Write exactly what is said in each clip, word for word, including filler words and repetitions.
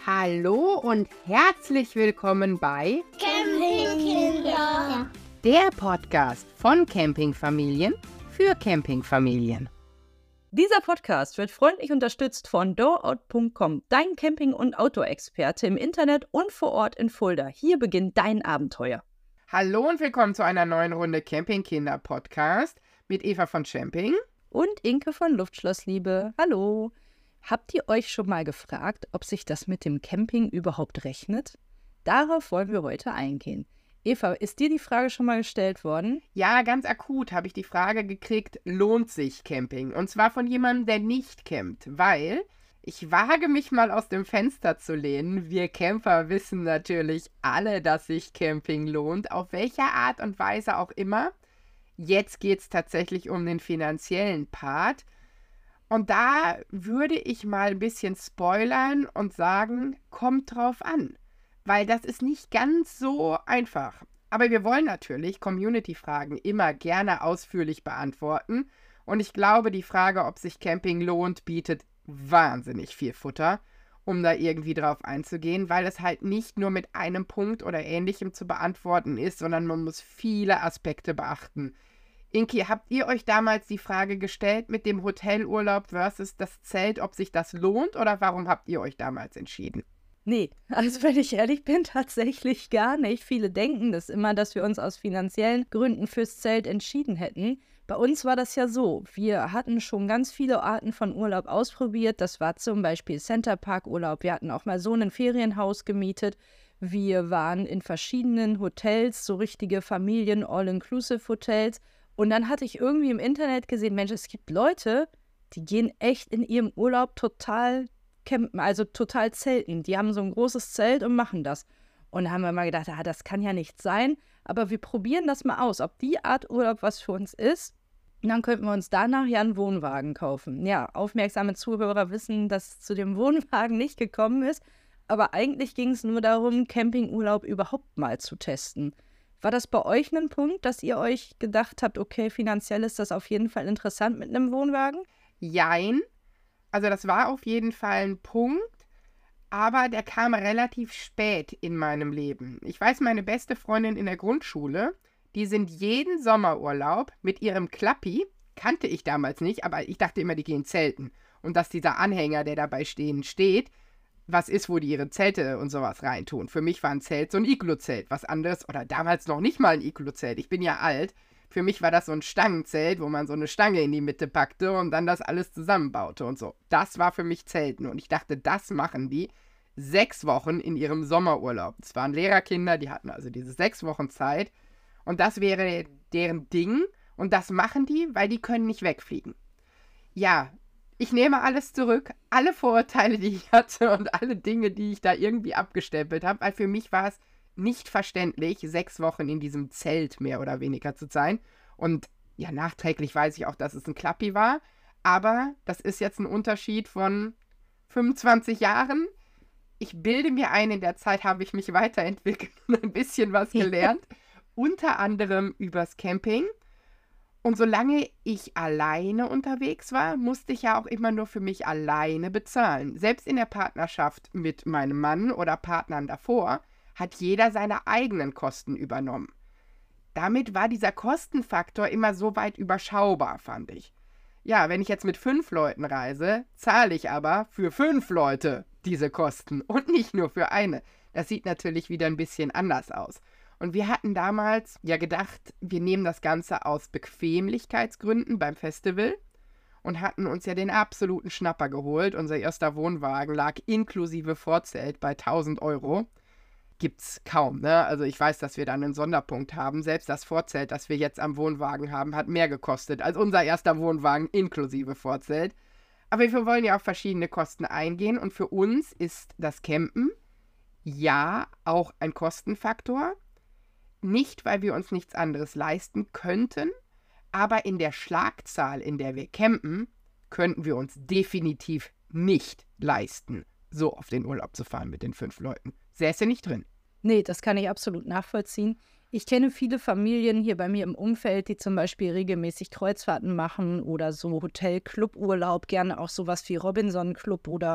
Hallo und herzlich willkommen bei Campingkinder, der Podcast von Campingfamilien für Campingfamilien. Dieser Podcast wird freundlich unterstützt von Doorout punkt com, dein Camping- und Outdoor-Experte im Internet und vor Ort in Fulda. Hier beginnt dein Abenteuer. Hallo und willkommen zu einer neuen Runde Campingkinder-Podcast mit Eva von Camping und Inke von Luftschlossliebe. Hallo. Habt ihr euch schon mal gefragt, ob sich das mit dem Camping überhaupt rechnet? Darauf wollen wir heute eingehen. Eva, ist dir die Frage schon mal gestellt worden? Ja, ganz akut habe ich die Frage gekriegt, lohnt sich Camping? Und zwar von jemandem, der nicht campt, weil ich wage mich mal aus dem Fenster zu lehnen. Wir Camper wissen natürlich alle, dass sich Camping lohnt, auf welcher Art und Weise auch immer. Jetzt geht es tatsächlich um den finanziellen Part. Und da würde ich mal ein bisschen spoilern und sagen, kommt drauf an. Weil das ist nicht ganz so einfach. Aber wir wollen natürlich Community-Fragen immer gerne ausführlich beantworten. Und ich glaube, die Frage, ob sich Camping lohnt, bietet wahnsinnig viel Futter, um da irgendwie drauf einzugehen, weil es halt nicht nur mit einem Punkt oder Ähnlichem zu beantworten ist, sondern man muss viele Aspekte beachten. Inki, habt ihr euch damals die Frage gestellt mit dem Hotelurlaub versus das Zelt, ob sich das lohnt, oder warum habt ihr euch damals entschieden? Nee, also wenn ich ehrlich bin, tatsächlich gar nicht. Viele denken das immer, dass wir uns aus finanziellen Gründen fürs Zelt entschieden hätten. Bei uns war das ja so, wir hatten schon ganz viele Arten von Urlaub ausprobiert. Das war zum Beispiel Centerpark-Urlaub. Wir hatten auch mal so ein Ferienhaus gemietet. Wir waren in verschiedenen Hotels, so richtige Familien-All-Inclusive-Hotels. Und dann hatte ich irgendwie im Internet gesehen, Mensch, es gibt Leute, die gehen echt in ihrem Urlaub total campen, also total zelten. Die haben so ein großes Zelt und machen das. Und da haben wir mal gedacht, ah, das kann ja nicht sein, aber wir probieren das mal aus, ob die Art Urlaub was für uns ist. Und dann könnten wir uns danach ja einen Wohnwagen kaufen. Ja, aufmerksame Zuhörer wissen, dass es zu dem Wohnwagen nicht gekommen ist, aber eigentlich ging es nur darum, Campingurlaub überhaupt mal zu testen. War das bei euch ein Punkt, dass ihr euch gedacht habt, okay, finanziell ist das auf jeden Fall interessant mit einem Wohnwagen? Jein. Also das war auf jeden Fall ein Punkt, aber der kam relativ spät in meinem Leben. Ich weiß, meine beste Freundin in der Grundschule, die sind jeden Sommerurlaub mit ihrem Klappi, kannte ich damals nicht, aber ich dachte immer, die gehen zelten. Und dass dieser Anhänger, der dabei stehen steht, was ist, wo die ihre Zelte und sowas reintun. Für mich war ein Zelt so ein Iglu-Zelt, was anderes, oder damals noch nicht mal ein Iglu-Zelt. Ich bin ja alt. Für mich war das so ein Stangenzelt, wo man so eine Stange in die Mitte packte und dann das alles zusammenbaute und so. Das war für mich Zelten und ich dachte, das machen die sechs Wochen in ihrem Sommerurlaub. Es waren Lehrerkinder, die hatten also diese sechs Wochen Zeit und das wäre deren Ding und das machen die, weil die können nicht wegfliegen. Ja, ich nehme alles zurück, alle Vorurteile, die ich hatte und alle Dinge, die ich da irgendwie abgestempelt habe, weil für mich war es nicht verständlich, sechs Wochen in diesem Zelt mehr oder weniger zu sein. Und ja, nachträglich weiß ich auch, dass es ein Klappi war, aber das ist jetzt ein Unterschied von fünfundzwanzig Jahren. Ich bilde mir ein, in der Zeit habe ich mich weiterentwickelt und ein bisschen was gelernt, unter anderem übers Camping. Und solange ich alleine unterwegs war, musste ich ja auch immer nur für mich alleine bezahlen. Selbst in der Partnerschaft mit meinem Mann oder Partnern davor hat jeder seine eigenen Kosten übernommen. Damit war dieser Kostenfaktor immer so weit überschaubar, fand ich. Ja, wenn ich jetzt mit fünf Leuten reise, zahle ich aber für fünf Leute diese Kosten und nicht nur für eine. Das sieht natürlich wieder ein bisschen anders aus. Und wir hatten damals ja gedacht, wir nehmen das Ganze aus Bequemlichkeitsgründen beim Festival und hatten uns ja den absoluten Schnapper geholt. Unser erster Wohnwagen lag inklusive Vorzelt bei tausend Euro. Gibt's kaum, ne? Also ich weiß, dass wir dann einen Sonderpunkt haben. Selbst das Vorzelt, das wir jetzt am Wohnwagen haben, hat mehr gekostet als unser erster Wohnwagen inklusive Vorzelt. Aber wir wollen ja auf verschiedene Kosten eingehen und für uns ist das Campen ja auch ein Kostenfaktor. Nicht, weil wir uns nichts anderes leisten könnten, aber in der Schlagzahl, in der wir campen, könnten wir uns definitiv nicht leisten, so auf den Urlaub zu fahren mit den fünf Leuten. Säße nicht drin. Nee, das kann ich absolut nachvollziehen. Ich kenne viele Familien hier bei mir im Umfeld, die zum Beispiel regelmäßig Kreuzfahrten machen oder so Hotel-Club-Urlaub, gerne auch sowas wie Robinson-Club oder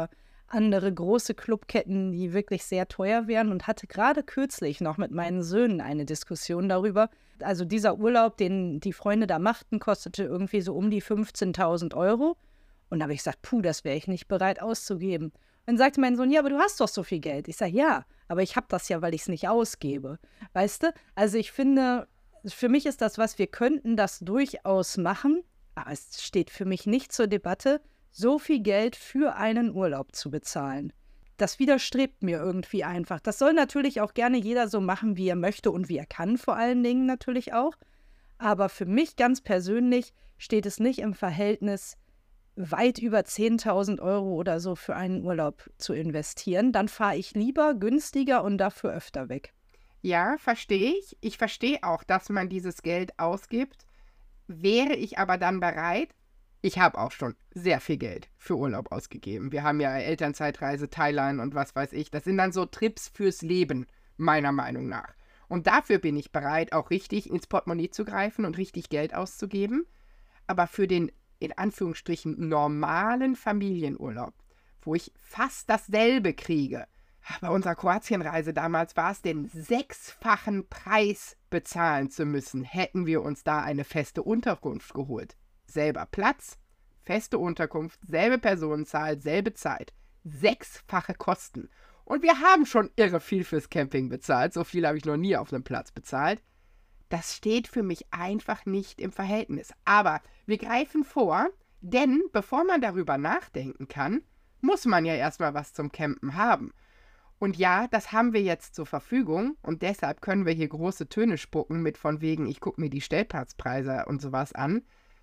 andere große Clubketten, die wirklich sehr teuer wären und hatte gerade kürzlich noch mit meinen Söhnen eine Diskussion darüber. Also dieser Urlaub, den die Freunde da machten, kostete irgendwie so um die fünfzehntausend Euro. Und da habe ich gesagt, puh, das wäre ich nicht bereit auszugeben. Und dann sagte mein Sohn, ja, aber du hast doch so viel Geld. Ich sage, ja, aber ich habe das ja, weil ich es nicht ausgebe. Weißt du? Also ich finde, für mich ist das was, wir könnten das durchaus machen, aber es steht für mich nicht zur Debatte, so viel Geld für einen Urlaub zu bezahlen. Das widerstrebt mir irgendwie einfach. Das soll natürlich auch gerne jeder so machen, wie er möchte und wie er kann, vor allen Dingen natürlich auch. Aber für mich ganz persönlich steht es nicht im Verhältnis, weit über zehntausend Euro oder so für einen Urlaub zu investieren. Dann fahre ich lieber günstiger und dafür öfter weg. Ja, verstehe ich. Ich verstehe auch, dass man dieses Geld ausgibt. Wäre ich aber dann bereit, ich habe auch schon sehr viel Geld für Urlaub ausgegeben. Wir haben ja Elternzeitreise, Thailand und was weiß ich. Das sind dann so Trips fürs Leben, meiner Meinung nach. Und dafür bin ich bereit, auch richtig ins Portemonnaie zu greifen und richtig Geld auszugeben. Aber für den, in Anführungsstrichen, normalen Familienurlaub, wo ich fast dasselbe kriege, bei unserer Kroatienreise damals war es, den sechsfachen Preis bezahlen zu müssen, hätten wir uns da eine feste Unterkunft geholt. Selber Platz, feste Unterkunft, selbe Personenzahl, selbe Zeit. Sechsfache Kosten. Und wir haben schon irre viel fürs Camping bezahlt. So viel habe ich noch nie auf einem Platz bezahlt. Das steht für mich einfach nicht im Verhältnis. Aber wir greifen vor, denn bevor man darüber nachdenken kann, muss man ja erstmal was zum Campen haben. Und ja, das haben wir jetzt zur Verfügung und deshalb können wir hier große Töne spucken mit von wegen, ich gucke mir die Stellplatzpreise und sowas an.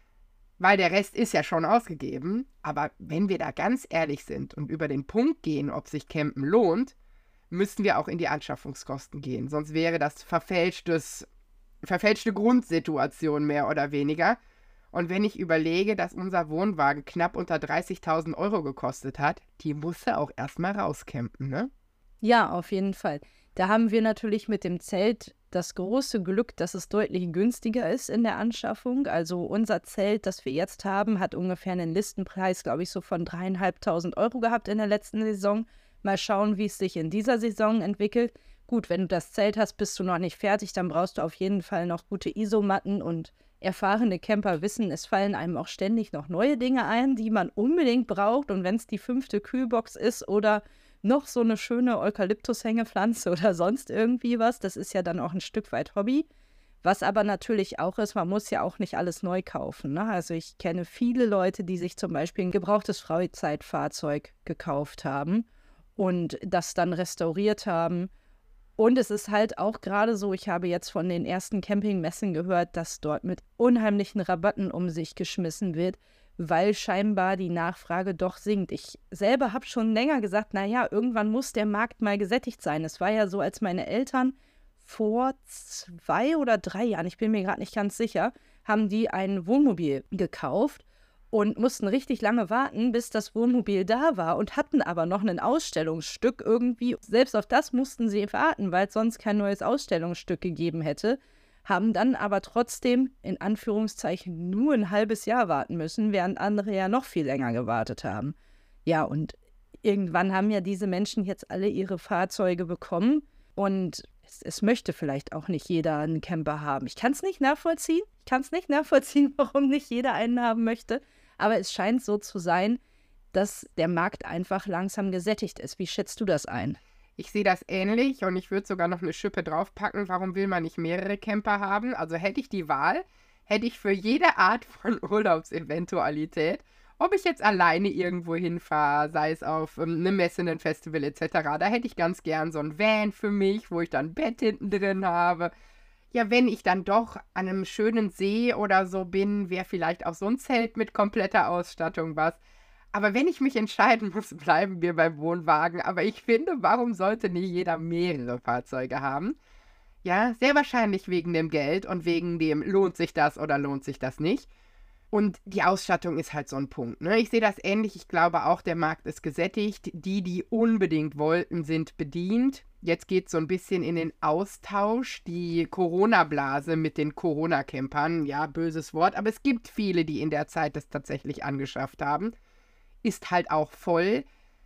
Weil der Rest ist ja schon ausgegeben, aber wenn wir da ganz ehrlich sind und über den Punkt gehen, ob sich Campen lohnt, müssen wir auch in die Anschaffungskosten gehen. Sonst wäre das verfälschtes, verfälschte Grundsituation mehr oder weniger. Und wenn ich überlege, dass unser Wohnwagen knapp unter dreißigtausend Euro gekostet hat, die musste auch erstmal rauscampen, ne? Ja, auf jeden Fall. Da haben wir natürlich mit dem Zelt das große Glück, dass es deutlich günstiger ist in der Anschaffung. Also unser Zelt, das wir jetzt haben, hat ungefähr einen Listenpreis, glaube ich, so von dreieinhalbtausend Euro gehabt in der letzten Saison. Mal schauen, wie es sich in dieser Saison entwickelt. Gut, wenn du das Zelt hast, bist du noch nicht fertig, dann brauchst du auf jeden Fall noch gute Isomatten und erfahrene Camper wissen, es fallen einem auch ständig noch neue Dinge ein, die man unbedingt braucht. Und wenn es die fünfte Kühlbox ist oder noch so eine schöne Eukalyptushängepflanze oder sonst irgendwie was, das ist ja dann auch ein Stück weit Hobby. Was aber natürlich auch ist, man muss ja auch nicht alles neu kaufen, ne? Also ich kenne viele Leute, die sich zum Beispiel ein gebrauchtes Freizeitfahrzeug gekauft haben und das dann restauriert haben. Und es ist halt auch gerade so, ich habe jetzt von den ersten Campingmessen gehört, dass dort mit unheimlichen Rabatten um sich geschmissen wird, weil scheinbar die Nachfrage doch sinkt. Ich selber habe schon länger gesagt, naja, irgendwann muss der Markt mal gesättigt sein. Es war ja so, als meine Eltern vor zwei oder drei Jahren, ich bin mir gerade nicht ganz sicher, haben die ein Wohnmobil gekauft und mussten richtig lange warten, bis das Wohnmobil da war und hatten aber noch ein Ausstellungsstück irgendwie. Selbst auf das mussten sie warten, weil es sonst kein neues Ausstellungsstück gegeben hätte. Haben dann aber trotzdem in Anführungszeichen nur ein halbes Jahr warten müssen, während andere ja noch viel länger gewartet haben. Ja, und irgendwann haben ja diese Menschen jetzt alle ihre Fahrzeuge bekommen und es, es möchte vielleicht auch nicht jeder einen Camper haben. Ich kann es nicht nachvollziehen. Ich kann es nicht nachvollziehen, warum nicht jeder einen haben möchte. Aber es scheint so zu sein, dass der Markt einfach langsam gesättigt ist. Wie schätzt du das ein? Ich sehe das ähnlich und ich würde sogar noch eine Schippe draufpacken. Warum will man nicht mehrere Camper haben? Also hätte ich die Wahl, hätte ich für jede Art von Urlaubseventualität, ob ich jetzt alleine irgendwo hinfahre, sei es auf ähm, eine Messe, ein Festival et cetera, da hätte ich ganz gern so ein Van für mich, wo ich dann ein Bett hinten drin habe. Ja, wenn ich dann doch an einem schönen See oder so bin, wäre vielleicht auch so ein Zelt mit kompletter Ausstattung was. Aber wenn ich mich entscheiden muss, bleiben wir beim Wohnwagen. Aber ich finde, warum sollte nicht jeder mehrere Fahrzeuge haben? Ja, sehr wahrscheinlich wegen dem Geld und wegen dem, lohnt sich das oder lohnt sich das nicht. Und die Ausstattung ist halt so ein Punkt, ne? Ich sehe das ähnlich. Ich glaube auch, der Markt ist gesättigt. Die, die unbedingt wollten, sind bedient. Jetzt geht es so ein bisschen in den Austausch. Die Corona-Blase mit den Corona-Campern, ja, böses Wort, aber es gibt viele, die in der Zeit das tatsächlich angeschafft haben. Ist halt auch voll.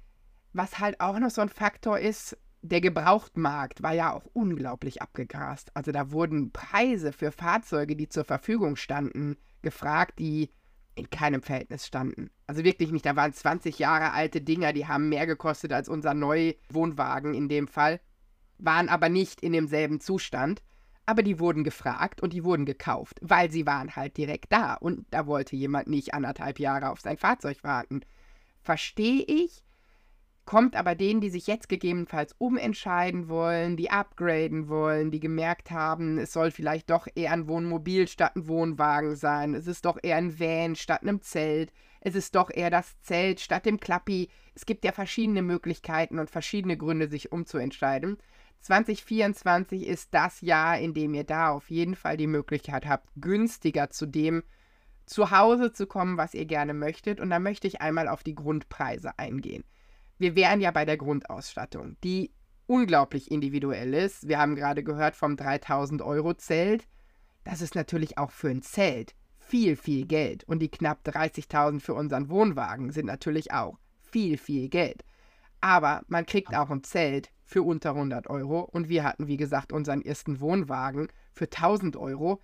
Was halt auch noch so ein Faktor ist, der Gebrauchtmarkt war ja auch unglaublich abgegrast. Also da wurden Preise für Fahrzeuge, die zur Verfügung standen, gefragt, die in keinem Verhältnis standen. Also wirklich nicht, da waren zwanzig Jahre alte Dinger, die haben mehr gekostet als unser Neuwohnwagen in dem Fall, waren aber nicht in demselben Zustand. Aber die wurden gefragt und die wurden gekauft, weil sie waren halt direkt da und da wollte jemand nicht anderthalb Jahre auf sein Fahrzeug warten. Verstehe ich, kommt aber denen, die sich jetzt gegebenenfalls umentscheiden wollen, die upgraden wollen, die gemerkt haben, es soll vielleicht doch eher ein Wohnmobil statt ein Wohnwagen sein, es ist doch eher ein Van statt einem Zelt, es ist doch eher das Zelt statt dem Klappi. Es gibt ja verschiedene Möglichkeiten und verschiedene Gründe, sich umzuentscheiden. zwanzig vierundzwanzig ist das Jahr, in dem ihr da auf jeden Fall die Möglichkeit habt, günstiger zu dem zu Hause zu kommen, was ihr gerne möchtet. Und da möchte ich einmal auf die Grundpreise eingehen. Wir wären ja bei der Grundausstattung, die unglaublich individuell ist. Wir haben gerade gehört vom dreitausend Euro Zelt. Das ist natürlich auch für ein Zelt viel, viel Geld. Und die knapp dreißigtausend für unseren Wohnwagen sind natürlich auch viel, viel Geld. Aber man kriegt auch ein Zelt für unter hundert Euro. Und wir hatten, wie gesagt, unseren ersten Wohnwagen für tausend Euro.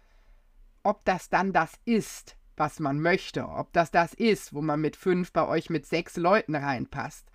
Ob das dann das ist, was man möchte, ob das das ist, wo man mit fünf, bei euch mit sechs Leuten reinpasst,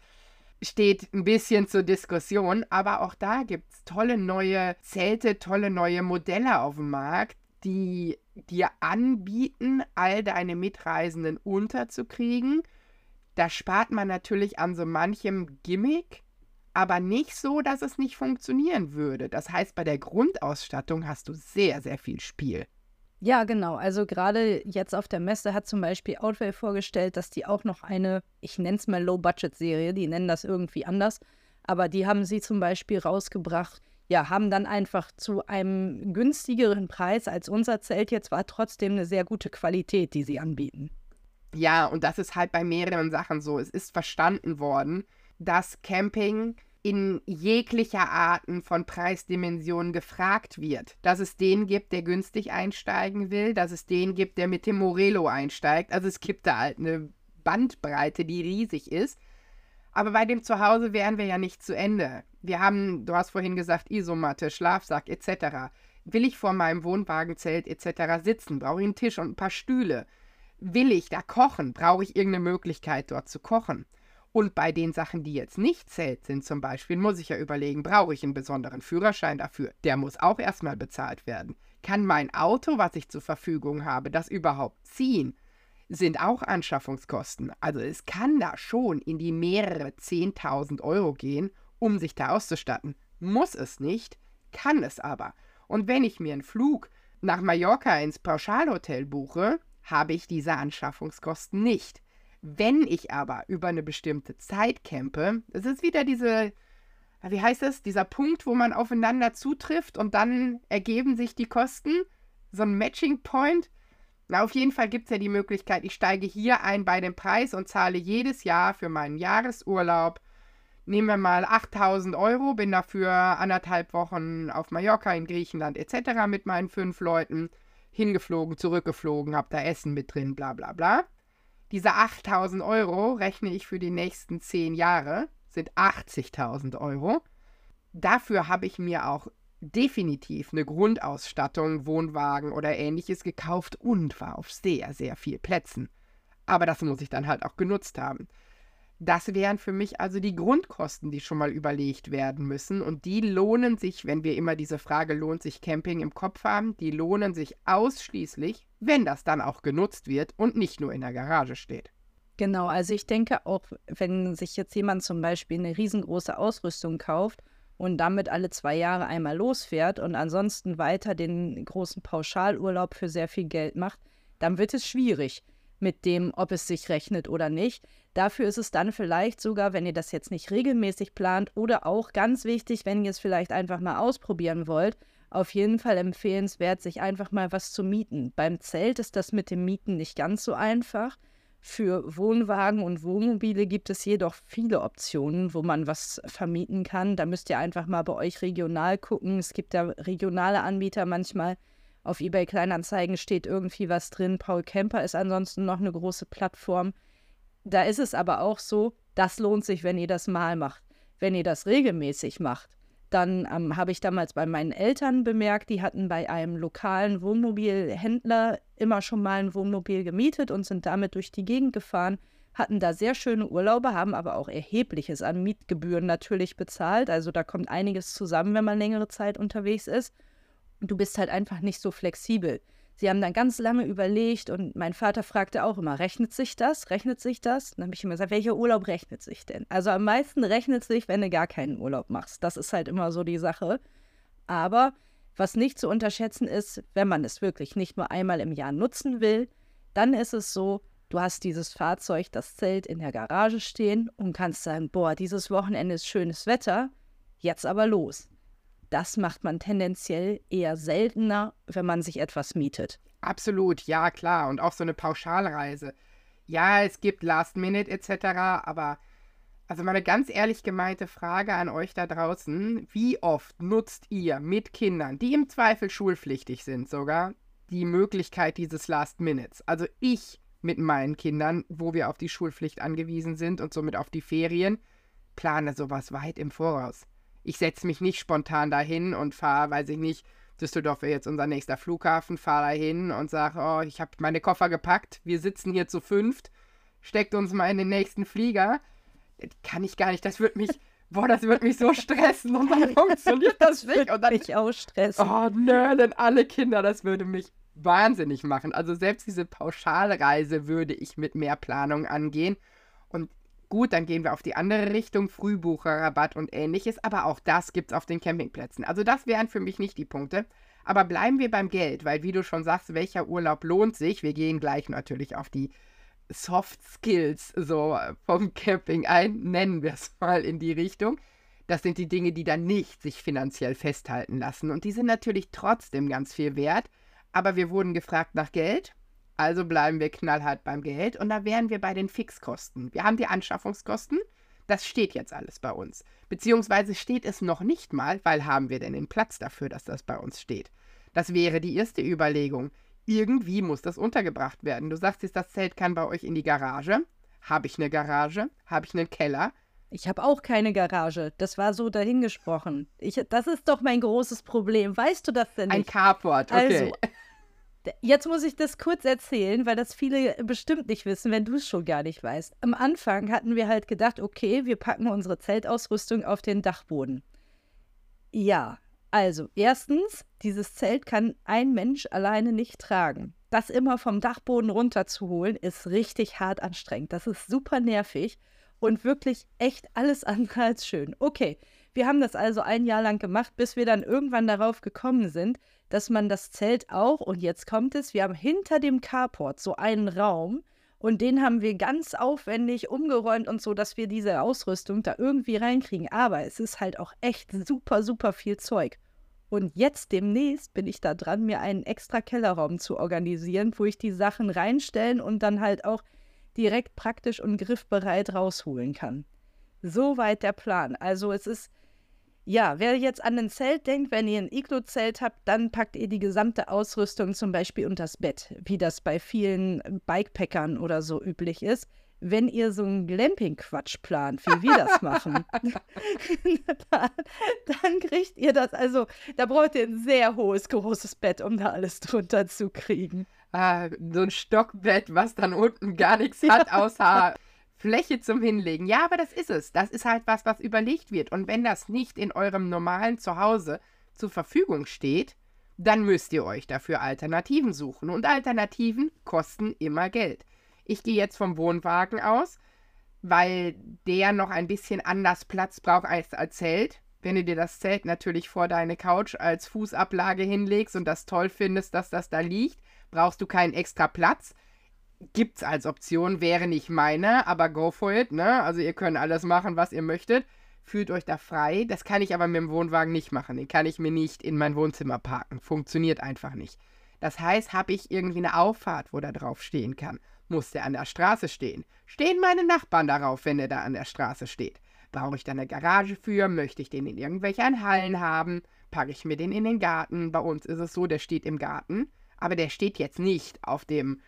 steht ein bisschen zur Diskussion. Aber auch da gibt es tolle neue Zelte, tolle neue Modelle auf dem Markt, die dir anbieten, all deine Mitreisenden unterzukriegen. Da spart man natürlich an so manchem Gimmick, aber nicht so, dass es nicht funktionieren würde. Das heißt, bei der Grundausstattung hast du sehr, sehr viel Spiel. Ja, genau. Also gerade jetzt auf der Messe hat zum Beispiel Outwell vorgestellt, dass die auch noch eine, ich nenne es mal Low-Budget-Serie, die nennen das irgendwie anders, aber die haben sie zum Beispiel rausgebracht, ja, haben dann einfach zu einem günstigeren Preis als unser Zelt jetzt war trotzdem eine sehr gute Qualität, die sie anbieten. Ja, und das ist halt bei mehreren Sachen so. Es ist verstanden worden, dass Camping in jeglicher Arten von Preisdimensionen gefragt wird. Dass es den gibt, der günstig einsteigen will, dass es den gibt, der mit dem Morelo einsteigt. Also es gibt da halt eine Bandbreite, die riesig ist. Aber bei dem Zuhause wären wir ja nicht zu Ende. Wir haben, du hast vorhin gesagt, Isomatte, Schlafsack et cetera. Will ich vor meinem Wohnwagenzelt et cetera sitzen? Brauche ich einen Tisch und ein paar Stühle? Will ich da kochen? Brauche ich irgendeine Möglichkeit, dort zu kochen? Und bei den Sachen, die jetzt nicht Zelt sind zum Beispiel, muss ich ja überlegen, brauche ich einen besonderen Führerschein dafür? Der muss auch erstmal bezahlt werden. Kann mein Auto, was ich zur Verfügung habe, das überhaupt ziehen? Sind auch Anschaffungskosten. Also es kann da schon in die mehrere zehntausend Euro gehen, um sich da auszustatten. Muss es nicht, kann es aber. Und wenn ich mir einen Flug nach Mallorca ins Pauschalhotel buche, habe ich diese Anschaffungskosten nicht. Wenn ich aber über eine bestimmte Zeit campe, es ist wieder diese, wie heißt es, dieser Punkt, wo man aufeinander zutrifft und dann ergeben sich die Kosten, so ein Matching Point. Na, auf jeden Fall gibt es ja die Möglichkeit, ich steige hier ein bei dem Preis und zahle jedes Jahr für meinen Jahresurlaub, nehmen wir mal achttausend Euro, bin dafür anderthalb Wochen auf Mallorca, in Griechenland et cetera mit meinen fünf Leuten, hingeflogen, zurückgeflogen, hab da Essen mit drin, bla bla bla. Diese achttausend Euro rechne ich für die nächsten zehn Jahre, sind achtzigtausend Euro. Dafür habe ich mir auch definitiv eine Grundausstattung, Wohnwagen oder ähnliches gekauft und war auf sehr, sehr viel Plätzen. Aber das muss ich dann halt auch genutzt haben. Das wären für mich also die Grundkosten, die schon mal überlegt werden müssen. Und die lohnen sich, wenn wir immer diese Frage, lohnt sich Camping im Kopf haben, die lohnen sich ausschließlich, wenn das dann auch genutzt wird und nicht nur in der Garage steht. Genau, also ich denke auch, wenn sich jetzt jemand zum Beispiel eine riesengroße Ausrüstung kauft und damit alle zwei Jahre einmal losfährt und ansonsten weiter den großen Pauschalurlaub für sehr viel Geld macht, dann wird es schwierig mit dem, ob es sich rechnet oder nicht. Dafür ist es dann vielleicht sogar, wenn ihr das jetzt nicht regelmäßig plant oder auch ganz wichtig, wenn ihr es vielleicht einfach mal ausprobieren wollt, auf jeden Fall empfehlenswert, sich einfach mal was zu mieten. Beim Zelt ist das mit dem Mieten nicht ganz so einfach. Für Wohnwagen und Wohnmobile gibt es jedoch viele Optionen, wo man was vermieten kann. Da müsst ihr einfach mal bei euch regional gucken. Es gibt da regionale Anbieter manchmal. Auf eBay Kleinanzeigen steht irgendwie was drin. Paul Camper ist ansonsten noch eine große Plattform. Da ist es aber auch so, Das lohnt sich, wenn ihr das mal macht. Wenn ihr das regelmäßig macht, dann ähm, habe ich damals bei meinen Eltern bemerkt, die hatten bei einem lokalen Wohnmobilhändler immer schon mal ein Wohnmobil gemietet und sind damit durch die Gegend gefahren, hatten da sehr schöne Urlaube, haben aber auch Erhebliches an Mietgebühren natürlich bezahlt. Also da kommt einiges zusammen, wenn man längere Zeit unterwegs ist. Und du bist halt einfach nicht so flexibel. Sie haben dann ganz lange überlegt und mein Vater fragte auch immer, rechnet sich das? Rechnet sich das? Dann habe ich immer gesagt, welcher Urlaub rechnet sich denn? Also am meisten rechnet sich, wenn du gar keinen Urlaub machst. Das ist halt immer so die Sache. Aber was nicht zu unterschätzen ist, wenn man es wirklich nicht nur einmal im Jahr nutzen will, dann ist es so, du hast dieses Fahrzeug, das Zelt in der Garage stehen und kannst sagen, boah, dieses Wochenende ist schönes Wetter, jetzt aber los. Das macht man tendenziell eher seltener, wenn man sich etwas mietet. Absolut, ja klar. Und auch so eine Pauschalreise. Ja, es gibt Last Minute et cetera, aber also mal eine ganz ehrlich gemeinte Frage an euch da draußen. Wie oft nutzt ihr mit Kindern, die im Zweifel schulpflichtig sind sogar, die Möglichkeit dieses Last Minutes? Also ich mit meinen Kindern, wo wir auf die Schulpflicht angewiesen sind und somit auf die Ferien, plane sowas weit im Voraus. Ich setze mich nicht spontan dahin und fahre, weiß ich nicht, Düsseldorf wäre jetzt unser nächster Flughafen, fahre dahin und sage, oh, ich habe meine Koffer gepackt, wir sitzen hier zu fünft, steckt uns mal in den nächsten Flieger. Das kann ich gar nicht, das wird mich, boah, das wird mich so stressen und dann funktioniert das nicht. Das Und dann, mich auch stressen. oh, nö, denn alle Kinder, das würde mich wahnsinnig machen. Also selbst diese Pauschalreise würde ich mit mehr Planung angehen. Und gut, dann gehen wir auf die andere Richtung, Frühbucherrabatt und ähnliches, aber auch das gibt es auf den Campingplätzen. Also das wären für mich nicht die Punkte. Aber bleiben wir beim Geld, weil wie du schon sagst, welcher Urlaub lohnt sich? Wir gehen gleich natürlich auf die Soft Skills so vom Camping ein, nennen wir es mal in die Richtung. Das sind die Dinge, die dann nicht sich finanziell festhalten lassen. Und die sind natürlich trotzdem ganz viel wert. Aber wir wurden gefragt nach Geld. Also bleiben wir knallhart beim Geld und da wären wir bei den Fixkosten. Wir haben die Anschaffungskosten, das steht jetzt alles bei uns. Beziehungsweise steht es noch nicht mal, weil haben wir denn den Platz dafür, dass das bei uns steht. Das wäre die erste Überlegung. Irgendwie muss das untergebracht werden. Du sagst jetzt, das Zelt kann bei euch in die Garage. Habe ich eine Garage? Habe ich einen Keller? Ich habe auch keine Garage. Das war so dahingesprochen. Ich, das ist doch mein großes Problem. Weißt du das denn nicht? Ein Carport, okay. Also, jetzt muss ich das kurz erzählen, weil das viele bestimmt nicht wissen, wenn du es schon gar nicht weißt. Am Anfang hatten wir halt gedacht, okay, wir packen unsere Zeltausrüstung auf den Dachboden. Ja, also erstens, dieses Zelt kann ein Mensch alleine nicht tragen. Das immer vom Dachboden runterzuholen, ist richtig hart anstrengend. Das ist super nervig und wirklich echt alles andere als schön. Okay, wir haben das also ein Jahr lang gemacht, bis wir dann irgendwann darauf gekommen sind, dass man das Zelt auch, und jetzt kommt es, wir haben hinter dem Carport so einen Raum und den haben wir ganz aufwendig umgeräumt und so, dass wir diese Ausrüstung da irgendwie reinkriegen. Aber es ist halt auch echt super, super viel Zeug. Und jetzt demnächst bin ich da dran, mir einen extra Kellerraum zu organisieren, wo ich die Sachen reinstellen und dann halt auch direkt praktisch und griffbereit rausholen kann. Soweit der Plan. Also es ist, ja, wer jetzt an ein Zelt denkt, wenn ihr ein Iglu-Zelt habt, dann packt ihr die gesamte Ausrüstung zum Beispiel unters Bett, wie das bei vielen Bikepackern oder so üblich ist. Wenn ihr so einen Glamping-Quatsch plant, wie wir das machen, dann, dann kriegt ihr das, also da braucht ihr ein sehr hohes, großes Bett, um da alles drunter zu kriegen. Ah, so ein Stockbett, was dann unten gar nichts hat, außer Fläche zum Hinlegen. Ja, aber das ist es. Das ist halt was, was überlegt wird. Und wenn das nicht in eurem normalen Zuhause zur Verfügung steht, dann müsst ihr euch dafür Alternativen suchen. Und Alternativen kosten immer Geld. Ich gehe jetzt vom Wohnwagen aus, weil der noch ein bisschen anders Platz braucht als als Zelt. Wenn du dir das Zelt natürlich vor deine Couch als Fußablage hinlegst und das toll findest, dass das da liegt, brauchst du keinen extra Platz. Gibt's als Option, wäre nicht meine, aber go for it, ne? Also ihr könnt alles machen, was ihr möchtet. Fühlt euch da frei. Das kann ich aber mit dem Wohnwagen nicht machen. Den kann ich mir nicht in mein Wohnzimmer parken. Funktioniert einfach nicht. Das heißt, habe ich irgendwie eine Auffahrt, wo der drauf stehen kann. Muss der an der Straße stehen? Stehen meine Nachbarn darauf, wenn der da an der Straße steht? Brauche ich da eine Garage für? Möchte ich den in irgendwelchen Hallen haben? Packe ich mir den in den Garten? Bei uns ist es so, der steht im Garten. Aber der steht jetzt nicht auf dem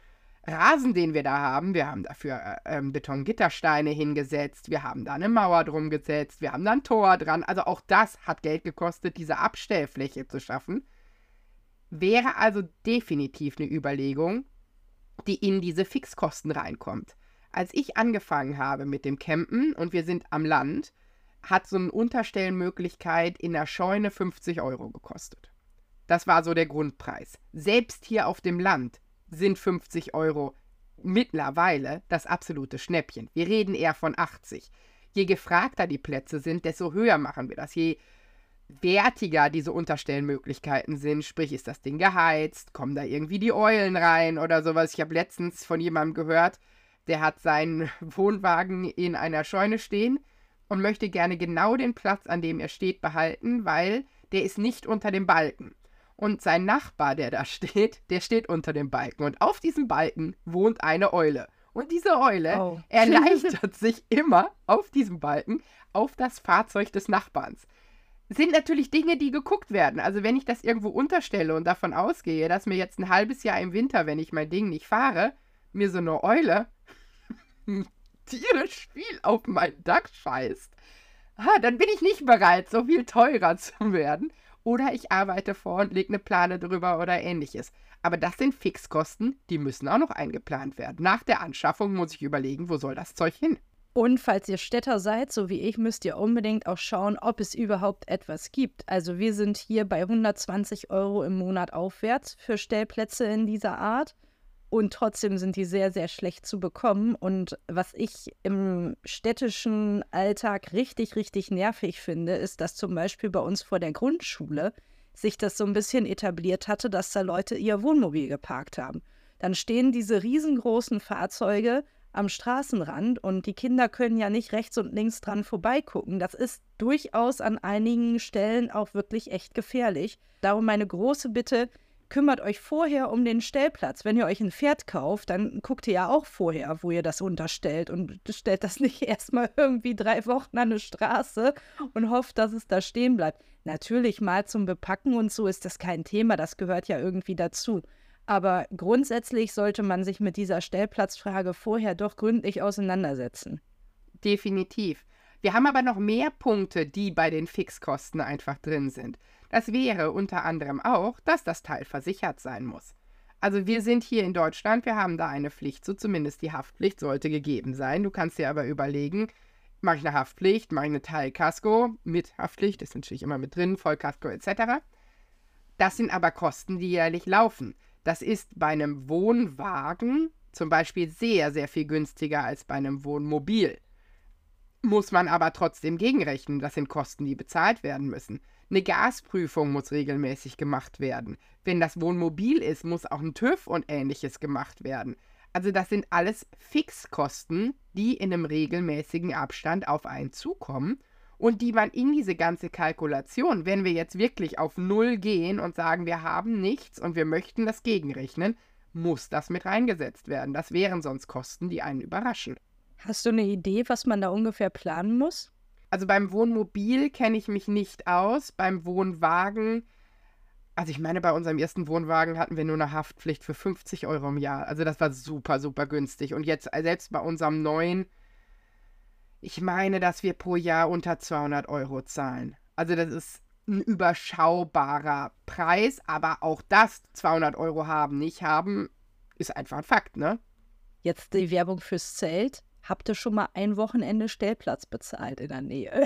Rasen, den wir da haben, wir haben dafür äh, ähm, Betongittersteine hingesetzt, wir haben da eine Mauer drum gesetzt, wir haben da ein Tor dran. Also auch das hat Geld gekostet, diese Abstellfläche zu schaffen. Wäre also definitiv eine Überlegung, die in diese Fixkosten reinkommt. Als ich angefangen habe mit dem Campen und wir sind am Land, hat so eine Unterstellmöglichkeit in der Scheune fünfzig Euro gekostet. Das war so der Grundpreis. Selbst hier auf dem Land sind fünfzig Euro mittlerweile das absolute Schnäppchen. Wir reden eher von achtzig. Je gefragter die Plätze sind, desto höher machen wir das. Je wertiger diese Unterstellmöglichkeiten sind, sprich, ist das Ding geheizt, kommen da irgendwie die Eulen rein oder sowas. Ich habe letztens von jemandem gehört, der hat seinen Wohnwagen in einer Scheune stehen und möchte gerne genau den Platz, an dem er steht, behalten, weil der ist nicht unter dem Balken. Und sein Nachbar, der da steht, der steht unter dem Balken. Und auf diesem Balken wohnt eine Eule. Und diese Eule Oh. erleichtert sich immer auf diesem Balken auf das Fahrzeug des Nachbarns. Sind natürlich Dinge, die geguckt werden. Also wenn ich das irgendwo unterstelle und davon ausgehe, dass mir jetzt ein halbes Jahr im Winter, wenn ich mein Ding nicht fahre, mir so eine Eule tierisch viel auf mein Dach scheißt, ah, dann bin ich nicht bereit, so viel teurer zu werden. Oder ich arbeite vor und lege eine Plane drüber oder ähnliches. Aber das sind Fixkosten, die müssen auch noch eingeplant werden. Nach der Anschaffung muss ich überlegen, wo soll das Zeug hin? Und falls ihr Städter seid, so wie ich, müsst ihr unbedingt auch schauen, ob es überhaupt etwas gibt. Also wir sind hier bei hundertzwanzig Euro im Monat aufwärts für Stellplätze in dieser Art. Und trotzdem sind die sehr, sehr schlecht zu bekommen. Und was ich im städtischen Alltag richtig, richtig nervig finde, ist, dass zum Beispiel bei uns vor der Grundschule sich das so ein bisschen etabliert hatte, dass da Leute ihr Wohnmobil geparkt haben. Dann stehen diese riesengroßen Fahrzeuge am Straßenrand und die Kinder können ja nicht rechts und links dran vorbeigucken. Das ist durchaus an einigen Stellen auch wirklich echt gefährlich. Darum meine große Bitte: Kümmert euch vorher um den Stellplatz. Wenn ihr euch ein Pferd kauft, dann guckt ihr ja auch vorher, wo ihr das unterstellt und stellt das nicht erstmal irgendwie drei Wochen an eine Straße und hofft, dass es da stehen bleibt. Natürlich mal zum Bepacken und so ist das kein Thema, das gehört ja irgendwie dazu. Aber grundsätzlich sollte man sich mit dieser Stellplatzfrage vorher doch gründlich auseinandersetzen. Definitiv. Wir haben aber noch mehr Punkte, die bei den Fixkosten einfach drin sind. Das wäre unter anderem auch, dass das Teil versichert sein muss. Also wir sind hier in Deutschland, wir haben da eine Pflicht zu, zumindest die Haftpflicht sollte gegeben sein. Du kannst dir aber überlegen, mache ich eine Haftpflicht, mache ich eine Teilkasko mit Haftpflicht, ist natürlich immer mit drin, Vollkasko et cetera. Das sind aber Kosten, die jährlich laufen. Das ist bei einem Wohnwagen zum Beispiel sehr, sehr viel günstiger als bei einem Wohnmobil. Muss man aber trotzdem gegenrechnen. Das sind Kosten, die bezahlt werden müssen. Eine Gasprüfung muss regelmäßig gemacht werden. Wenn das Wohnmobil ist, muss auch ein TÜV und Ähnliches gemacht werden. Also das sind alles Fixkosten, die in einem regelmäßigen Abstand auf einen zukommen und die man in diese ganze Kalkulation, wenn wir jetzt wirklich auf Null gehen und sagen, wir haben nichts und wir möchten das gegenrechnen, muss das mit reingesetzt werden. Das wären sonst Kosten, die einen überraschen. Hast du eine Idee, was man da ungefähr planen muss? Also beim Wohnmobil kenne ich mich nicht aus. Beim Wohnwagen, also ich meine, bei unserem ersten Wohnwagen hatten wir nur eine Haftpflicht für fünfzig Euro im Jahr. Also das war super, super günstig. Und jetzt, selbst bei unserem neuen, ich meine, dass wir pro Jahr unter zweihundert Euro zahlen. Also das ist ein überschaubarer Preis, aber auch das, zweihundert Euro haben, nicht haben, ist einfach ein Fakt, ne? Jetzt die Werbung fürs Zelt. Habt ihr schon mal ein Wochenende Stellplatz bezahlt in der Nähe?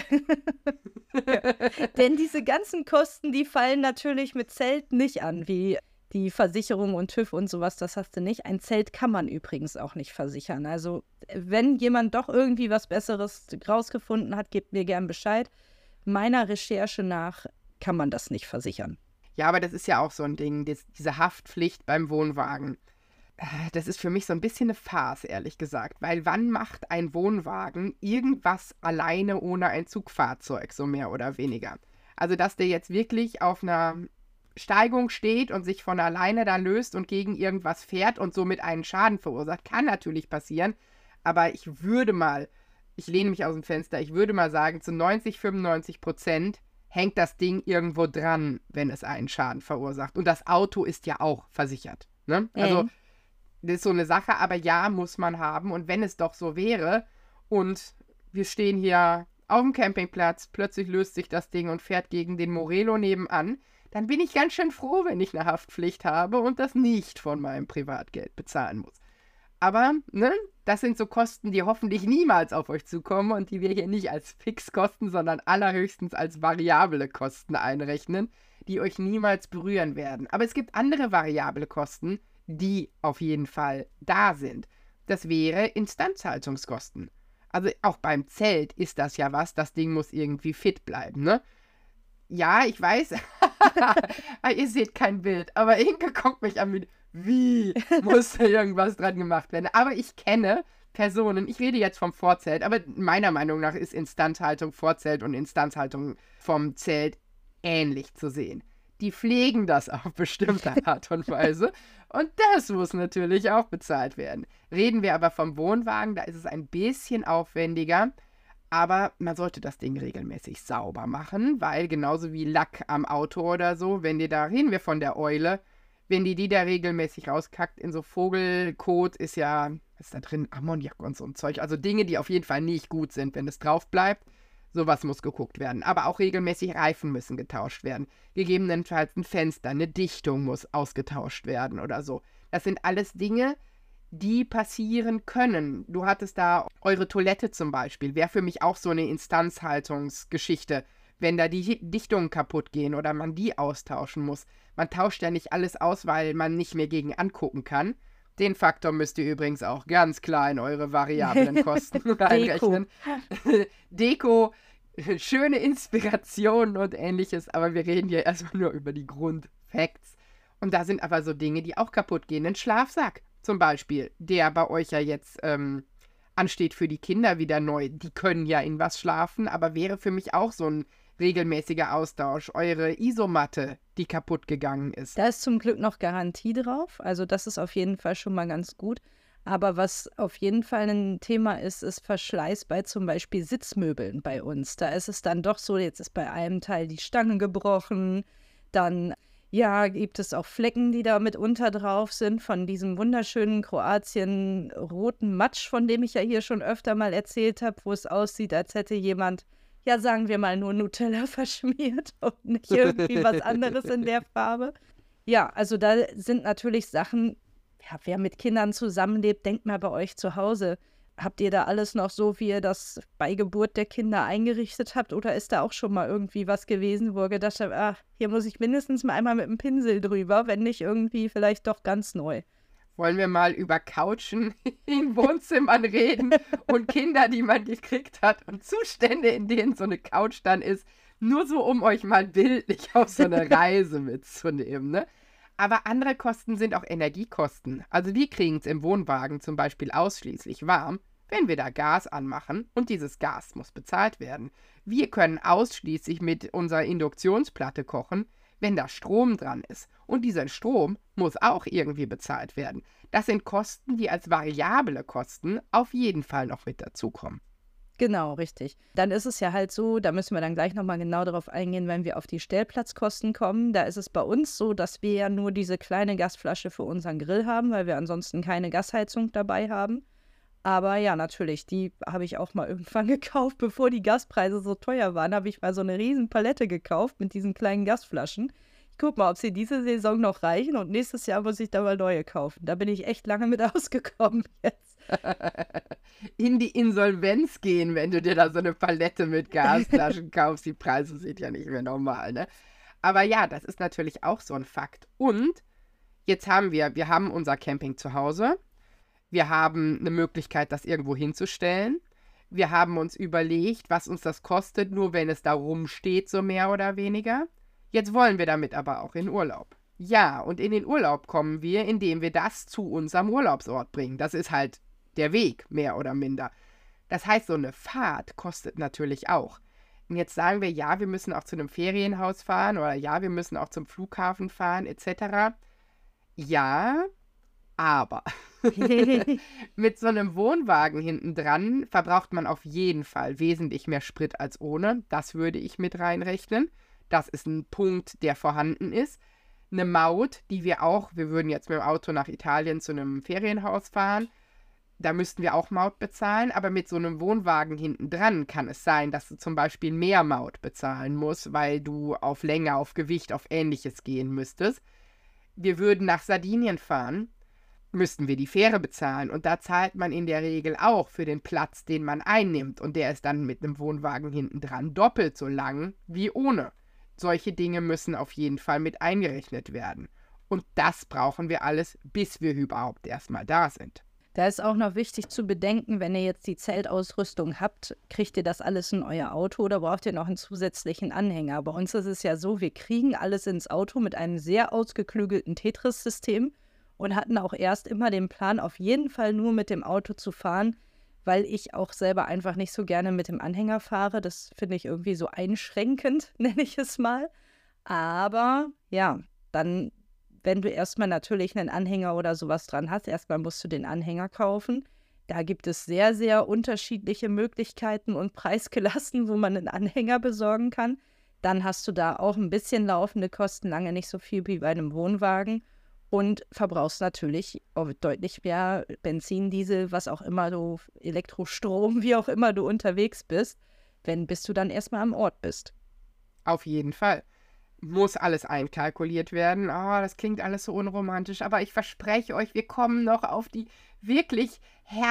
Denn diese ganzen Kosten, die fallen natürlich mit Zelt nicht an, wie die Versicherung und TÜV und sowas, das hast du nicht. Ein Zelt kann man übrigens auch nicht versichern. Also wenn jemand doch irgendwie was Besseres rausgefunden hat, gebt mir gern Bescheid. Meiner Recherche nach kann man das nicht versichern. Ja, aber das ist ja auch so ein Ding, das, diese Haftpflicht beim Wohnwagen. Das ist für mich so ein bisschen eine Farce, ehrlich gesagt. Weil wann macht ein Wohnwagen irgendwas alleine ohne ein Zugfahrzeug, so mehr oder weniger? Also, dass der jetzt wirklich auf einer Steigung steht und sich von alleine da löst und gegen irgendwas fährt und somit einen Schaden verursacht, kann natürlich passieren. Aber ich würde mal, ich lehne mich aus dem Fenster, ich würde mal sagen, zu neunzig, fünfundneunzig Prozent hängt das Ding irgendwo dran, wenn es einen Schaden verursacht. Und das Auto ist ja auch versichert, ne? Also, Mhm. das ist so eine Sache, aber ja, muss man haben. Und wenn es doch so wäre und wir stehen hier auf dem Campingplatz, plötzlich löst sich das Ding und fährt gegen den Morelo nebenan, dann bin ich ganz schön froh, wenn ich eine Haftpflicht habe und das nicht von meinem Privatgeld bezahlen muss. Aber, ne, das sind so Kosten, die hoffentlich niemals auf euch zukommen und die wir hier nicht als Fixkosten, sondern allerhöchstens als variable Kosten einrechnen, die euch niemals berühren werden. Aber es gibt andere variable Kosten, die auf jeden Fall da sind. Das wäre Instandhaltungskosten. Also auch beim Zelt ist das ja was, das Ding muss irgendwie fit bleiben, ne? Ja, ich weiß, ihr seht kein Bild, aber Inke guckt mich an mit, wie muss da irgendwas dran gemacht werden? Aber ich kenne Personen, ich rede jetzt vom Vorzelt, aber meiner Meinung nach ist Instandhaltung Vorzelt und Instandhaltung vom Zelt ähnlich zu sehen. Die pflegen das auf bestimmte Art und Weise und das muss natürlich auch bezahlt werden. Reden wir aber vom Wohnwagen, da ist es ein bisschen aufwendiger, aber man sollte das Ding regelmäßig sauber machen, weil genauso wie Lack am Auto oder so, wenn dir da, reden wir von der Eule, wenn die die da regelmäßig rauskackt in so Vogelkot, ist ja, was ist da drin, Ammoniak und so ein Zeug, also Dinge, die auf jeden Fall nicht gut sind, wenn es drauf bleibt. Sowas muss geguckt werden. Aber auch regelmäßig Reifen müssen getauscht werden. Gegebenenfalls ein Fenster, eine Dichtung muss ausgetauscht werden oder so. Das sind alles Dinge, die passieren können. Du hattest da eure Toilette zum Beispiel. Wäre für mich auch so eine Instanzhaltungsgeschichte, wenn da die Dichtungen kaputt gehen oder man die austauschen muss. Man tauscht ja nicht alles aus, weil man nicht mehr gegen angucken kann. Den Faktor müsst ihr übrigens auch ganz klar in eure variablen Kosten reinrechnen. Deko, schöne Inspirationen und ähnliches, aber wir reden hier erstmal nur über die Grundfacts. Und da sind aber so Dinge, die auch kaputt gehen. Ein Schlafsack zum Beispiel, der bei euch ja jetzt ähm, ansteht für die Kinder wieder neu. Die können ja in was schlafen, aber wäre für mich auch so ein regelmäßiger Austausch. Eure Isomatte, die kaputt gegangen ist. Da ist zum Glück noch Garantie drauf. Also das ist auf jeden Fall schon mal ganz gut. Aber was auf jeden Fall ein Thema ist, ist Verschleiß bei zum Beispiel Sitzmöbeln bei uns. Da ist es dann doch so, jetzt ist bei einem Teil die Stange gebrochen. Dann, ja, gibt es auch Flecken, die da mitunter drauf sind von diesem wunderschönen Kroatien-roten Matsch, von dem ich ja hier schon öfter mal erzählt habe, wo es aussieht, als hätte jemand, ja, sagen wir mal, nur Nutella verschmiert und nicht irgendwie was anderes in der Farbe. Ja, also da sind natürlich Sachen, ja, wer mit Kindern zusammenlebt, denkt mal bei euch zu Hause. Habt ihr da alles noch so, wie ihr das bei Geburt der Kinder eingerichtet habt? Oder ist da auch schon mal irgendwie was gewesen, wo ihr gedacht habt, ach, hier muss ich mindestens mal einmal mit dem Pinsel drüber, wenn nicht irgendwie vielleicht doch ganz neu? Wollen wir mal über Couchen in Wohnzimmern reden und Kinder, die man gekriegt hat und Zustände, in denen so eine Couch dann ist, nur so, um euch mal bildlich auf so eine Reise mitzunehmen, ne? Aber andere Kosten sind auch Energiekosten. Also wir kriegen es im Wohnwagen zum Beispiel ausschließlich warm, wenn wir da Gas anmachen und dieses Gas muss bezahlt werden. Wir können ausschließlich mit unserer Induktionsplatte kochen, wenn da Strom dran ist. Und dieser Strom muss auch irgendwie bezahlt werden. Das sind Kosten, die als variable Kosten auf jeden Fall noch mit dazukommen. Genau, richtig. Dann ist es ja halt so, da müssen wir dann gleich nochmal genau darauf eingehen, wenn wir auf die Stellplatzkosten kommen. Da ist es bei uns so, dass wir ja nur diese kleine Gasflasche für unseren Grill haben, weil wir ansonsten keine Gasheizung dabei haben. Aber ja, natürlich, die habe ich auch mal irgendwann gekauft, bevor die Gaspreise so teuer waren, habe ich mal so eine riesen Palette gekauft mit diesen kleinen Gasflaschen. Ich gucke mal, ob sie diese Saison noch reichen und nächstes Jahr muss ich da mal neue kaufen. Da bin ich echt lange mit ausgekommen jetzt. In die Insolvenz gehen, wenn du dir da so eine Palette mit Gasflaschen kaufst. Die Preise sind ja nicht mehr normal, ne? Aber ja, das ist natürlich auch so ein Fakt. Und jetzt haben wir, wir haben unser Camping zu Hause. Wir haben eine Möglichkeit, das irgendwo hinzustellen. Wir haben uns überlegt, was uns das kostet, nur wenn es da rumsteht, so mehr oder weniger. Jetzt wollen wir damit aber auch in Urlaub. Ja, und in den Urlaub kommen wir, indem wir das zu unserem Urlaubsort bringen. Das ist halt der Weg, mehr oder minder. Das heißt, so eine Fahrt kostet natürlich auch. Und jetzt sagen wir, ja, wir müssen auch zu einem Ferienhaus fahren oder ja, wir müssen auch zum Flughafen fahren, et cetera. Ja, aber mit so einem Wohnwagen hinten dran verbraucht man auf jeden Fall wesentlich mehr Sprit als ohne. Das würde ich mit reinrechnen. Das ist ein Punkt, der vorhanden ist. eine Maut, die wir auch, wir würden jetzt mit dem Auto nach Italien zu einem Ferienhaus fahren, da müssten wir auch Maut bezahlen, aber mit so einem Wohnwagen hinten dran kann es sein, dass du zum Beispiel mehr Maut bezahlen musst, weil du auf Länge, auf Gewicht, auf Ähnliches gehen müsstest. Wir würden nach Sardinien fahren, müssten wir die Fähre bezahlen und da zahlt man in der Regel auch für den Platz, den man einnimmt und der ist dann mit einem Wohnwagen hinten dran doppelt so lang wie ohne. Solche Dinge müssen auf jeden Fall mit eingerechnet werden und das brauchen wir alles, bis wir überhaupt erstmal da sind. Da ist auch noch wichtig zu bedenken, wenn ihr jetzt die Zeltausrüstung habt, kriegt ihr das alles in euer Auto oder braucht ihr noch einen zusätzlichen Anhänger? Bei uns ist es ja so, wir kriegen alles ins Auto mit einem sehr ausgeklügelten Tetris-System und hatten auch erst immer den Plan, auf jeden Fall nur mit dem Auto zu fahren, weil ich auch selber einfach nicht so gerne mit dem Anhänger fahre. Das finde ich irgendwie so einschränkend, nenne ich es mal. Aber ja, dann, wenn du erstmal natürlich einen Anhänger oder sowas dran hast, erstmal musst du den Anhänger kaufen. Da gibt es sehr, sehr unterschiedliche Möglichkeiten und Preisklassen, wo man einen Anhänger besorgen kann. Dann hast du da auch ein bisschen laufende Kosten, lange nicht so viel wie bei einem Wohnwagen. Und verbrauchst natürlich deutlich mehr Benzin, Diesel, was auch immer du, Elektrostrom, wie auch immer du unterwegs bist, wenn bis du dann erstmal am Ort bist. Auf jeden Fall. Muss alles einkalkuliert werden. Oh, das klingt alles so unromantisch, aber ich verspreche euch, wir kommen noch auf die wirklich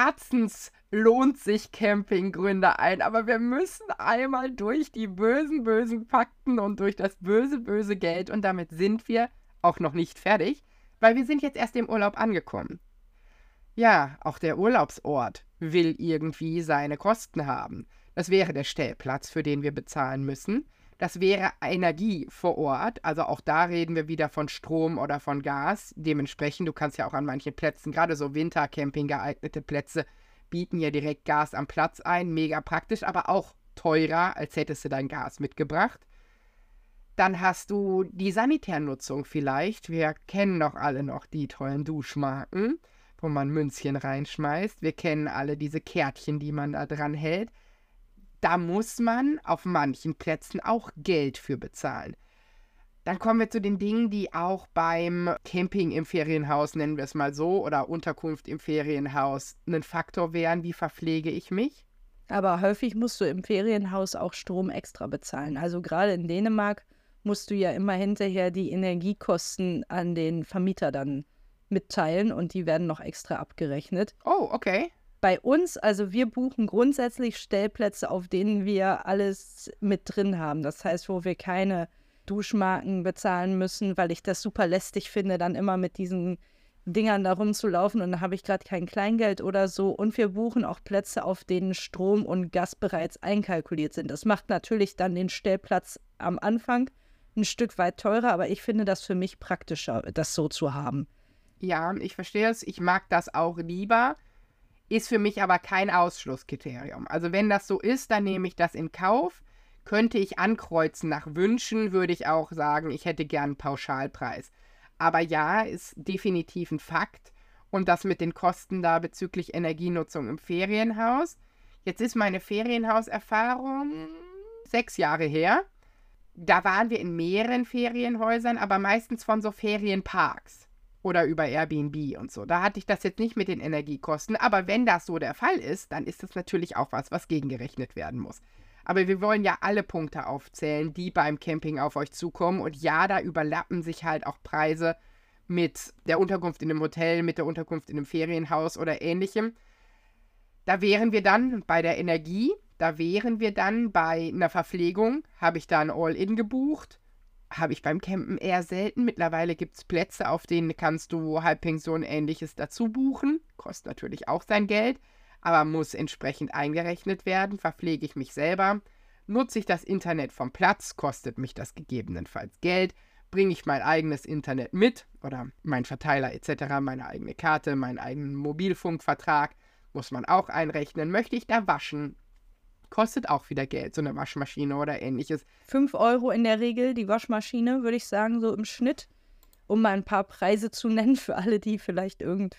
Herzens-lohnt-sich-Campinggründe ein. Aber wir müssen einmal durch die bösen, bösen Fakten und durch das böse, böse Geld und damit sind wir auch noch nicht fertig. Weil wir sind jetzt erst im Urlaub angekommen. Ja, auch der Urlaubsort will irgendwie seine Kosten haben. Das wäre der Stellplatz, für den wir bezahlen müssen. Das wäre Energie vor Ort. Also auch da reden wir wieder von Strom oder von Gas. Dementsprechend, du kannst ja auch an manchen Plätzen, gerade so Wintercamping geeignete Plätze, bieten ja direkt Gas am Platz ein. Mega praktisch, aber auch teurer, als hättest du dein Gas mitgebracht. Dann hast du die Sanitärnutzung vielleicht. Wir kennen doch alle noch die tollen Duschmarken, wo man Münzchen reinschmeißt. Wir kennen alle diese Kärtchen, die man da dran hält. Da muss man auf manchen Plätzen auch Geld für bezahlen. Dann kommen wir zu den Dingen, die auch beim Camping im Ferienhaus, nennen wir es mal so, oder Unterkunft im Ferienhaus ein Faktor wären. Wie verpflege ich mich? Aber häufig musst du im Ferienhaus auch Strom extra bezahlen. Also gerade in Dänemark musst du ja immer hinterher die Energiekosten an den Vermieter dann mitteilen und die werden noch extra abgerechnet. Oh, okay. Bei uns, also wir buchen grundsätzlich Stellplätze, auf denen wir alles mit drin haben. Das heißt, wo wir keine Duschmarken bezahlen müssen, weil ich das super lästig finde, dann immer mit diesen Dingern da rumzulaufen und dann habe ich gerade kein Kleingeld oder so. Und wir buchen auch Plätze, auf denen Strom und Gas bereits einkalkuliert sind. Das macht natürlich dann den Stellplatz am Anfang ein Stück weit teurer, aber ich finde das für mich praktischer, das so zu haben. Ja, ich verstehe es. Ich mag das auch lieber. Ist für mich aber kein Ausschlusskriterium. Also wenn das so ist, dann nehme ich das in Kauf. Könnte ich ankreuzen nach Wünschen, würde ich auch sagen, ich hätte gern einen Pauschalpreis. Aber ja, ist definitiv ein Fakt. Und das mit den Kosten da bezüglich Energienutzung im Ferienhaus. Jetzt ist meine Ferienhauserfahrung sechs Jahre her. Da waren wir in mehreren Ferienhäusern, aber meistens von so Ferienparks oder über Airbnb und so. Da hatte ich das jetzt nicht mit den Energiekosten, aber wenn das so der Fall ist, dann ist das natürlich auch was, was gegengerechnet werden muss. Aber wir wollen ja alle Punkte aufzählen, die beim Camping auf euch zukommen. Und ja, da überlappen sich halt auch Preise mit der Unterkunft in einem Hotel, mit der Unterkunft in einem Ferienhaus oder ähnlichem. Da wären wir dann bei der Energie. Da wären wir dann bei einer Verpflegung. Habe ich da ein All-In gebucht? Habe ich beim Campen eher selten. Mittlerweile gibt es Plätze, auf denen kannst du Halbpension ähnliches dazu buchen. Kostet natürlich auch sein Geld, aber muss entsprechend eingerechnet werden. Verpflege ich mich selber? Nutze ich das Internet vom Platz? Kostet mich das gegebenenfalls Geld? Bringe ich mein eigenes Internet mit? Oder mein Verteiler et cetera, meine eigene Karte, meinen eigenen Mobilfunkvertrag? Muss man auch einrechnen. Möchte ich da waschen? Kostet auch wieder Geld, so eine Waschmaschine oder ähnliches. Fünf Euro in der Regel die Waschmaschine, würde ich sagen, so im Schnitt, um mal ein paar Preise zu nennen für alle, die vielleicht irgendwie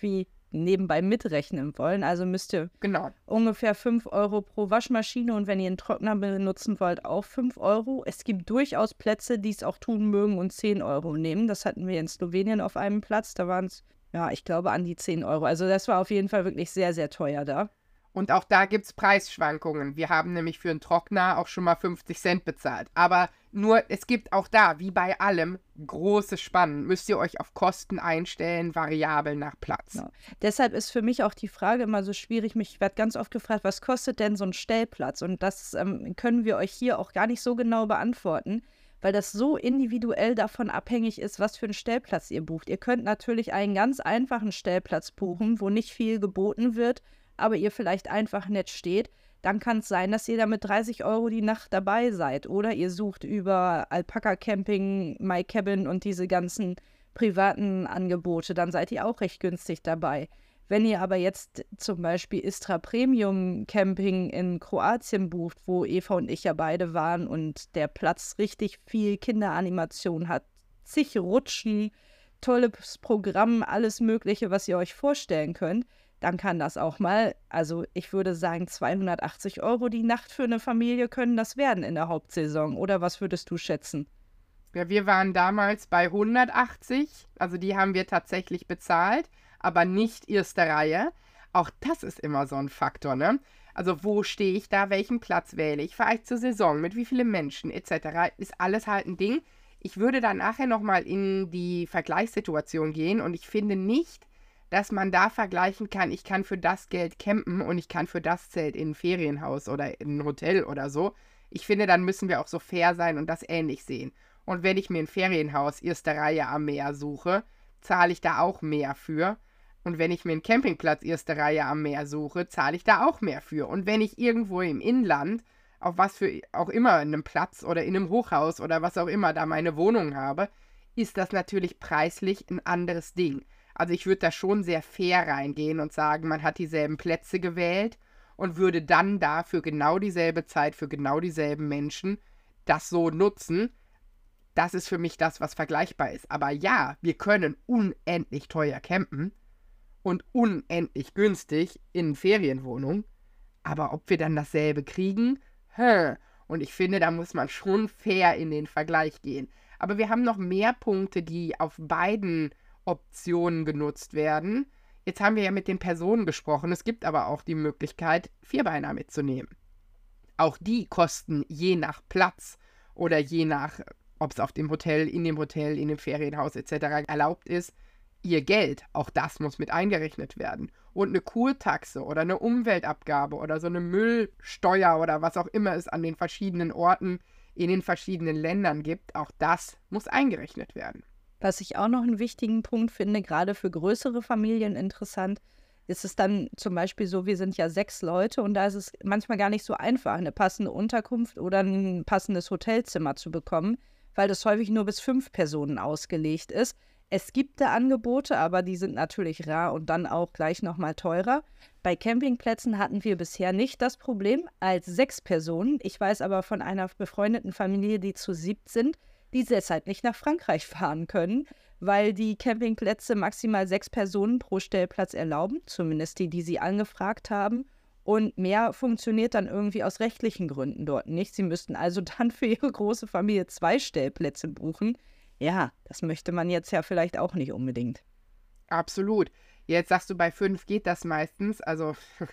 nebenbei mitrechnen wollen. Also müsst ihr Genau. ungefähr fünf Euro pro Waschmaschine und wenn ihr einen Trockner benutzen wollt, auch fünf Euro. Es gibt durchaus Plätze, die es auch tun mögen und zehn Euro nehmen. Das hatten wir in Slowenien auf einem Platz. Da waren es, ja, ich glaube, an die zehn Euro. Also das war auf jeden Fall wirklich sehr, sehr teuer da. Und auch da gibt es Preisschwankungen. Wir haben nämlich für einen Trockner auch schon mal fünfzig Cent bezahlt. Aber nur, es gibt auch da, wie bei allem, große Spannen. Müsst ihr euch auf Kosten einstellen, variabel nach Platz. Ja. Deshalb ist für mich auch die Frage immer so schwierig. Mich wird ganz oft gefragt, was kostet denn so ein Stellplatz? Und das ähm, können wir euch hier auch gar nicht so genau beantworten, weil das so individuell davon abhängig ist, was für einen Stellplatz ihr bucht. Ihr könnt natürlich einen ganz einfachen Stellplatz buchen, wo nicht viel geboten wird, aber ihr vielleicht einfach nett steht, dann kann es sein, dass ihr da mit dreißig Euro die Nacht dabei seid. Oder ihr sucht über Alpaka Camping, My Cabin und diese ganzen privaten Angebote, dann seid ihr auch recht günstig dabei. Wenn ihr aber jetzt zum Beispiel Istra Premium Camping in Kroatien bucht, wo Eva und ich ja beide waren und der Platz richtig viel Kinderanimation hat, zig Rutschen, tolles Programm, alles Mögliche, was ihr euch vorstellen könnt, dann kann das auch mal, also ich würde sagen, zweihundertachtzig Euro die Nacht für eine Familie können das werden in der Hauptsaison. Oder was würdest du schätzen? Ja, wir waren damals bei hundertachtzig, also die haben wir tatsächlich bezahlt, aber nicht erste Reihe. Auch das ist immer so ein Faktor, ne? Also wo stehe ich da, welchen Platz wähle ich, fahre ich zur Saison, mit wie vielen Menschen et cetera. Ist alles halt ein Ding. Ich würde dann nachher nochmal in die Vergleichssituation gehen und ich finde nicht, dass man da vergleichen kann, ich kann für das Geld campen und ich kann für das Zelt in ein Ferienhaus oder in ein Hotel oder so. Ich finde, dann müssen wir auch so fair sein und das ähnlich sehen. Und wenn ich mir ein Ferienhaus erste Reihe am Meer suche, zahle ich da auch mehr für. Und wenn ich mir einen Campingplatz erste Reihe am Meer suche, zahle ich da auch mehr für. Und wenn ich irgendwo im Inland, auf was für auch immer, in einem Platz oder in einem Hochhaus oder was auch immer da meine Wohnung habe, ist das natürlich preislich ein anderes Ding. Also ich würde da schon sehr fair reingehen und sagen, man hat dieselben Plätze gewählt und würde dann da für genau dieselbe Zeit, für genau dieselben Menschen das so nutzen. Das ist für mich das, was vergleichbar ist. Aber ja, wir können unendlich teuer campen und unendlich günstig in Ferienwohnungen. Aber ob wir dann dasselbe kriegen? Hä. Und ich finde, da muss man schon fair in den Vergleich gehen. Aber wir haben noch mehr Punkte, die auf beiden Optionen genutzt werden. Jetzt haben wir ja mit den Personen gesprochen. Es gibt aber auch die Möglichkeit, Vierbeiner mitzunehmen. Auch die kosten je nach Platz oder je nach, ob es auf dem Hotel, in dem Hotel, in dem Ferienhaus et cetera erlaubt ist, ihr Geld. Auch das muss mit eingerechnet werden. Und eine Kurtaxe oder eine Umweltabgabe oder so eine Müllsteuer oder was auch immer es an den verschiedenen Orten in den verschiedenen Ländern gibt, auch das muss eingerechnet werden. Was ich auch noch einen wichtigen Punkt finde, gerade für größere Familien interessant, ist es dann zum Beispiel so, wir sind ja sechs Leute und da ist es manchmal gar nicht so einfach, eine passende Unterkunft oder ein passendes Hotelzimmer zu bekommen, weil das häufig nur bis fünf Personen ausgelegt ist. Es gibt da Angebote, aber die sind natürlich rar und dann auch gleich nochmal teurer. Bei Campingplätzen hatten wir bisher nicht das Problem als sechs Personen. Ich weiß aber von einer befreundeten Familie, die zu siebt sind, die deshalb nicht nach Frankreich fahren können, weil die Campingplätze maximal sechs Personen pro Stellplatz erlauben, zumindest die, die sie angefragt haben. Und mehr funktioniert dann irgendwie aus rechtlichen Gründen dort nicht. Sie müssten also dann für ihre große Familie zwei Stellplätze buchen. Ja, das möchte man jetzt ja vielleicht auch nicht unbedingt. Absolut. Jetzt sagst du, bei fünf geht das meistens. Also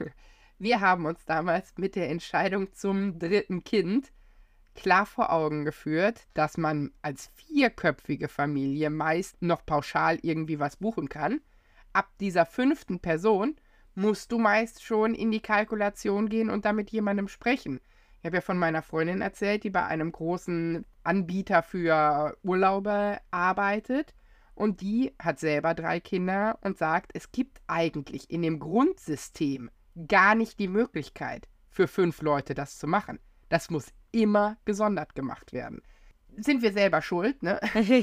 wir haben uns damals mit der Entscheidung zum dritten Kind klar vor Augen geführt, dass man als vierköpfige Familie meist noch pauschal irgendwie was buchen kann. Ab dieser fünften Person musst du meist schon in die Kalkulation gehen und da mit jemandem sprechen. Ich habe ja von meiner Freundin erzählt, die bei einem großen Anbieter für Urlaube arbeitet und die hat selber drei Kinder und sagt, es gibt eigentlich in dem Grundsystem gar nicht die Möglichkeit für fünf Leute das zu machen. Das muss immer gesondert gemacht werden. Sind wir selber schuld, ne?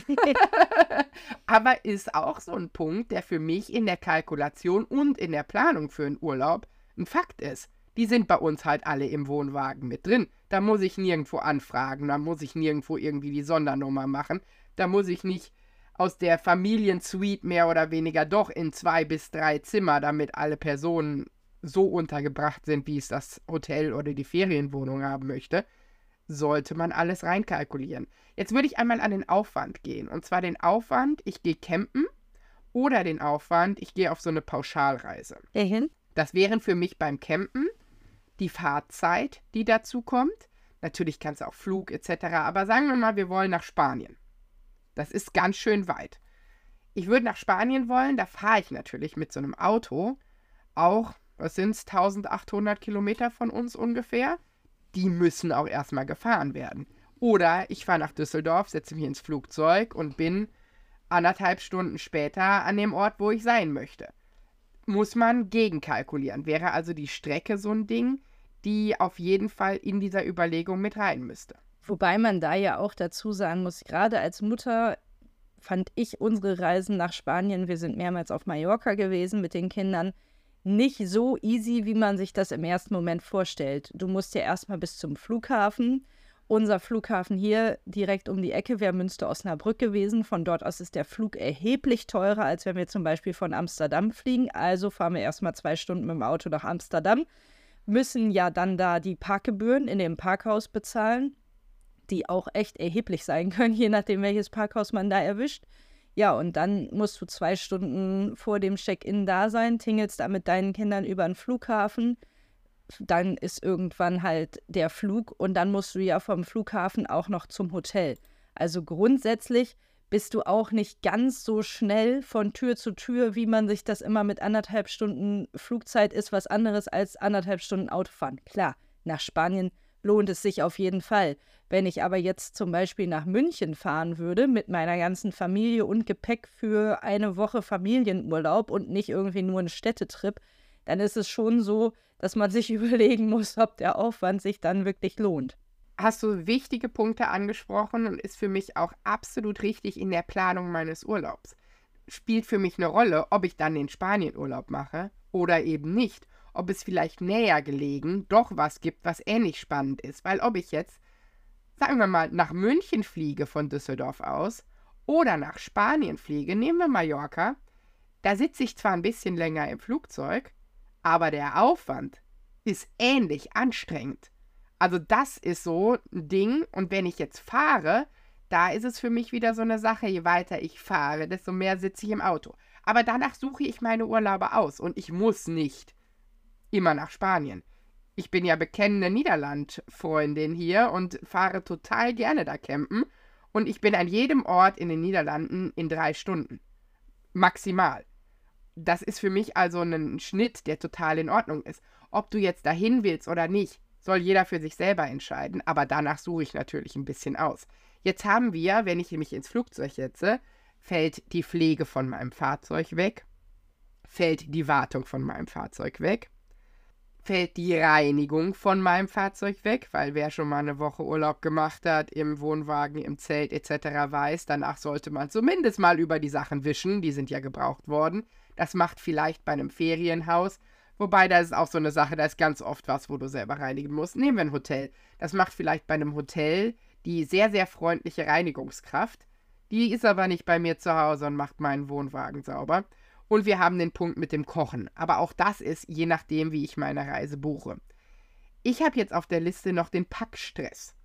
Aber ist auch so ein Punkt, der für mich in der Kalkulation und in der Planung für einen Urlaub ein Fakt ist. Die sind bei uns halt alle im Wohnwagen mit drin. Da muss ich nirgendwo anfragen, da muss ich nirgendwo irgendwie die Sondernummer machen. Da muss ich nicht aus der Familiensuite mehr oder weniger doch in zwei bis drei Zimmer, damit alle Personen so untergebracht sind, wie es das Hotel oder die Ferienwohnung haben möchte, sollte man alles reinkalkulieren. Jetzt würde ich einmal an den Aufwand gehen. Und zwar den Aufwand, ich gehe campen oder den Aufwand, ich gehe auf so eine Pauschalreise. Mhm. Das wären für mich beim Campen die Fahrzeit, die dazu kommt. Natürlich kannst du auch Flug et cetera. Aber sagen wir mal, wir wollen nach Spanien. Das ist ganz schön weit. Ich würde nach Spanien wollen, da fahre ich natürlich mit so einem Auto. Auch, was sind es, eintausendachthundert Kilometer von uns ungefähr. Die müssen auch erstmal gefahren werden. Oder ich fahre nach Düsseldorf, setze mich ins Flugzeug und bin anderthalb Stunden später an dem Ort, wo ich sein möchte. Muss man gegenkalkulieren. Wäre also die Strecke so ein Ding, die auf jeden Fall in dieser Überlegung mit rein müsste. Wobei man da ja auch dazu sagen muss, gerade als Mutter fand ich unsere Reisen nach Spanien, wir sind mehrmals auf Mallorca gewesen mit den Kindern, nicht so easy, wie man sich das im ersten Moment vorstellt. Du musst ja erstmal bis zum Flughafen. Unser Flughafen hier direkt um die Ecke wäre Münster-Osnabrück gewesen. Von dort aus ist der Flug erheblich teurer, als wenn wir zum Beispiel von Amsterdam fliegen. Also fahren wir erstmal zwei Stunden mit dem Auto nach Amsterdam, müssen ja dann da die Parkgebühren in dem Parkhaus bezahlen, die auch echt erheblich sein können, je nachdem, welches Parkhaus man da erwischt. Ja, und dann musst du zwei Stunden vor dem Check-in da sein, tingelst da mit deinen Kindern über den Flughafen. Dann ist irgendwann halt der Flug und dann musst du ja vom Flughafen auch noch zum Hotel. Also grundsätzlich bist du auch nicht ganz so schnell von Tür zu Tür, wie man sich das immer mit anderthalb Stunden Flugzeit ist, was anderes als anderthalb Stunden Autofahren. Klar, nach Spanien lohnt es sich auf jeden Fall. Wenn ich aber jetzt zum Beispiel nach München fahren würde mit meiner ganzen Familie und Gepäck für eine Woche Familienurlaub und nicht irgendwie nur einen Städtetrip, dann ist es schon so, dass man sich überlegen muss, ob der Aufwand sich dann wirklich lohnt. Hast du wichtige Punkte angesprochen und ist für mich auch absolut richtig in der Planung meines Urlaubs. Spielt für mich eine Rolle, ob ich dann den Spanienurlaub mache oder eben nicht. Ob es vielleicht näher gelegen doch was gibt, was ähnlich spannend ist. Weil ob ich jetzt, sagen wir mal, nach München fliege von Düsseldorf aus oder nach Spanien fliege, nehmen wir Mallorca, da sitze ich zwar ein bisschen länger im Flugzeug, aber der Aufwand ist ähnlich anstrengend. Also das ist so ein Ding. Und wenn ich jetzt fahre, da ist es für mich wieder so eine Sache, je weiter ich fahre, desto mehr sitze ich im Auto. Aber danach suche ich meine Urlaube aus und ich muss nicht immer nach Spanien. Ich bin ja bekennende Niederland-Freundin hier und fahre total gerne da campen. Und ich bin an jedem Ort in den Niederlanden in drei Stunden. Maximal. Das ist für mich also ein Schnitt, der total in Ordnung ist. Ob du jetzt dahin willst oder nicht, soll jeder für sich selber entscheiden, aber danach suche ich natürlich ein bisschen aus. Jetzt haben wir, wenn ich mich ins Flugzeug setze, fällt die Pflege von meinem Fahrzeug weg, fällt die Wartung von meinem Fahrzeug weg, fällt die Reinigung von meinem Fahrzeug weg, weil wer schon mal eine Woche Urlaub gemacht hat, im Wohnwagen, im Zelt et cetera weiß, danach sollte man zumindest mal über die Sachen wischen, die sind ja gebraucht worden. Das macht vielleicht bei einem Ferienhaus, wobei da ist auch so eine Sache, da ist ganz oft was, wo du selber reinigen musst. Nehmen wir ein Hotel. Das macht vielleicht bei einem Hotel die sehr, sehr freundliche Reinigungskraft. Die ist aber nicht bei mir zu Hause und macht meinen Wohnwagen sauber. Und wir haben den Punkt mit dem Kochen. Aber auch das ist je nachdem, wie ich meine Reise buche. Ich habe jetzt auf der Liste noch den Packstress.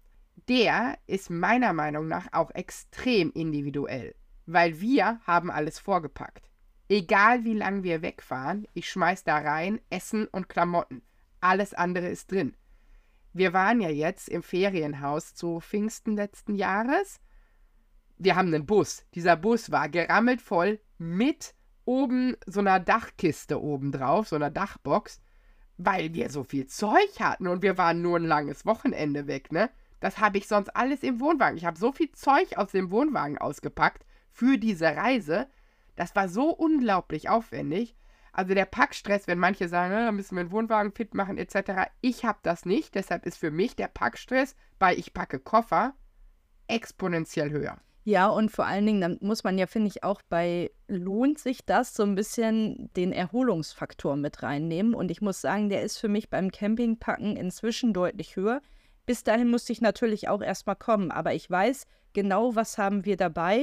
Der ist meiner Meinung nach auch extrem individuell, weil wir haben alles vorgepackt. Egal wie lang wir wegfahren, ich schmeiß da rein Essen und Klamotten. Alles andere ist drin. Wir waren ja jetzt im Ferienhaus zu Pfingsten letzten Jahres. Wir haben einen Bus. Dieser Bus war gerammelt voll mit oben so einer Dachkiste oben drauf, so einer Dachbox, weil wir so viel Zeug hatten und wir waren nur ein langes Wochenende weg, ne? Das habe ich sonst alles im Wohnwagen. Ich habe so viel Zeug aus dem Wohnwagen ausgepackt für diese Reise. Das war so unglaublich aufwendig. Also der Packstress, wenn manche sagen, da müssen wir den Wohnwagen fit machen et cetera. Ich habe das nicht. Deshalb ist für mich der Packstress bei ich packe Koffer exponentiell höher. Ja, und vor allen Dingen, dann muss man ja, finde ich, auch bei lohnt sich das so ein bisschen den Erholungsfaktor mit reinnehmen. Und ich muss sagen, der ist für mich beim Campingpacken inzwischen deutlich höher. Bis dahin musste ich natürlich auch erstmal kommen. Aber ich weiß genau, was haben wir dabei.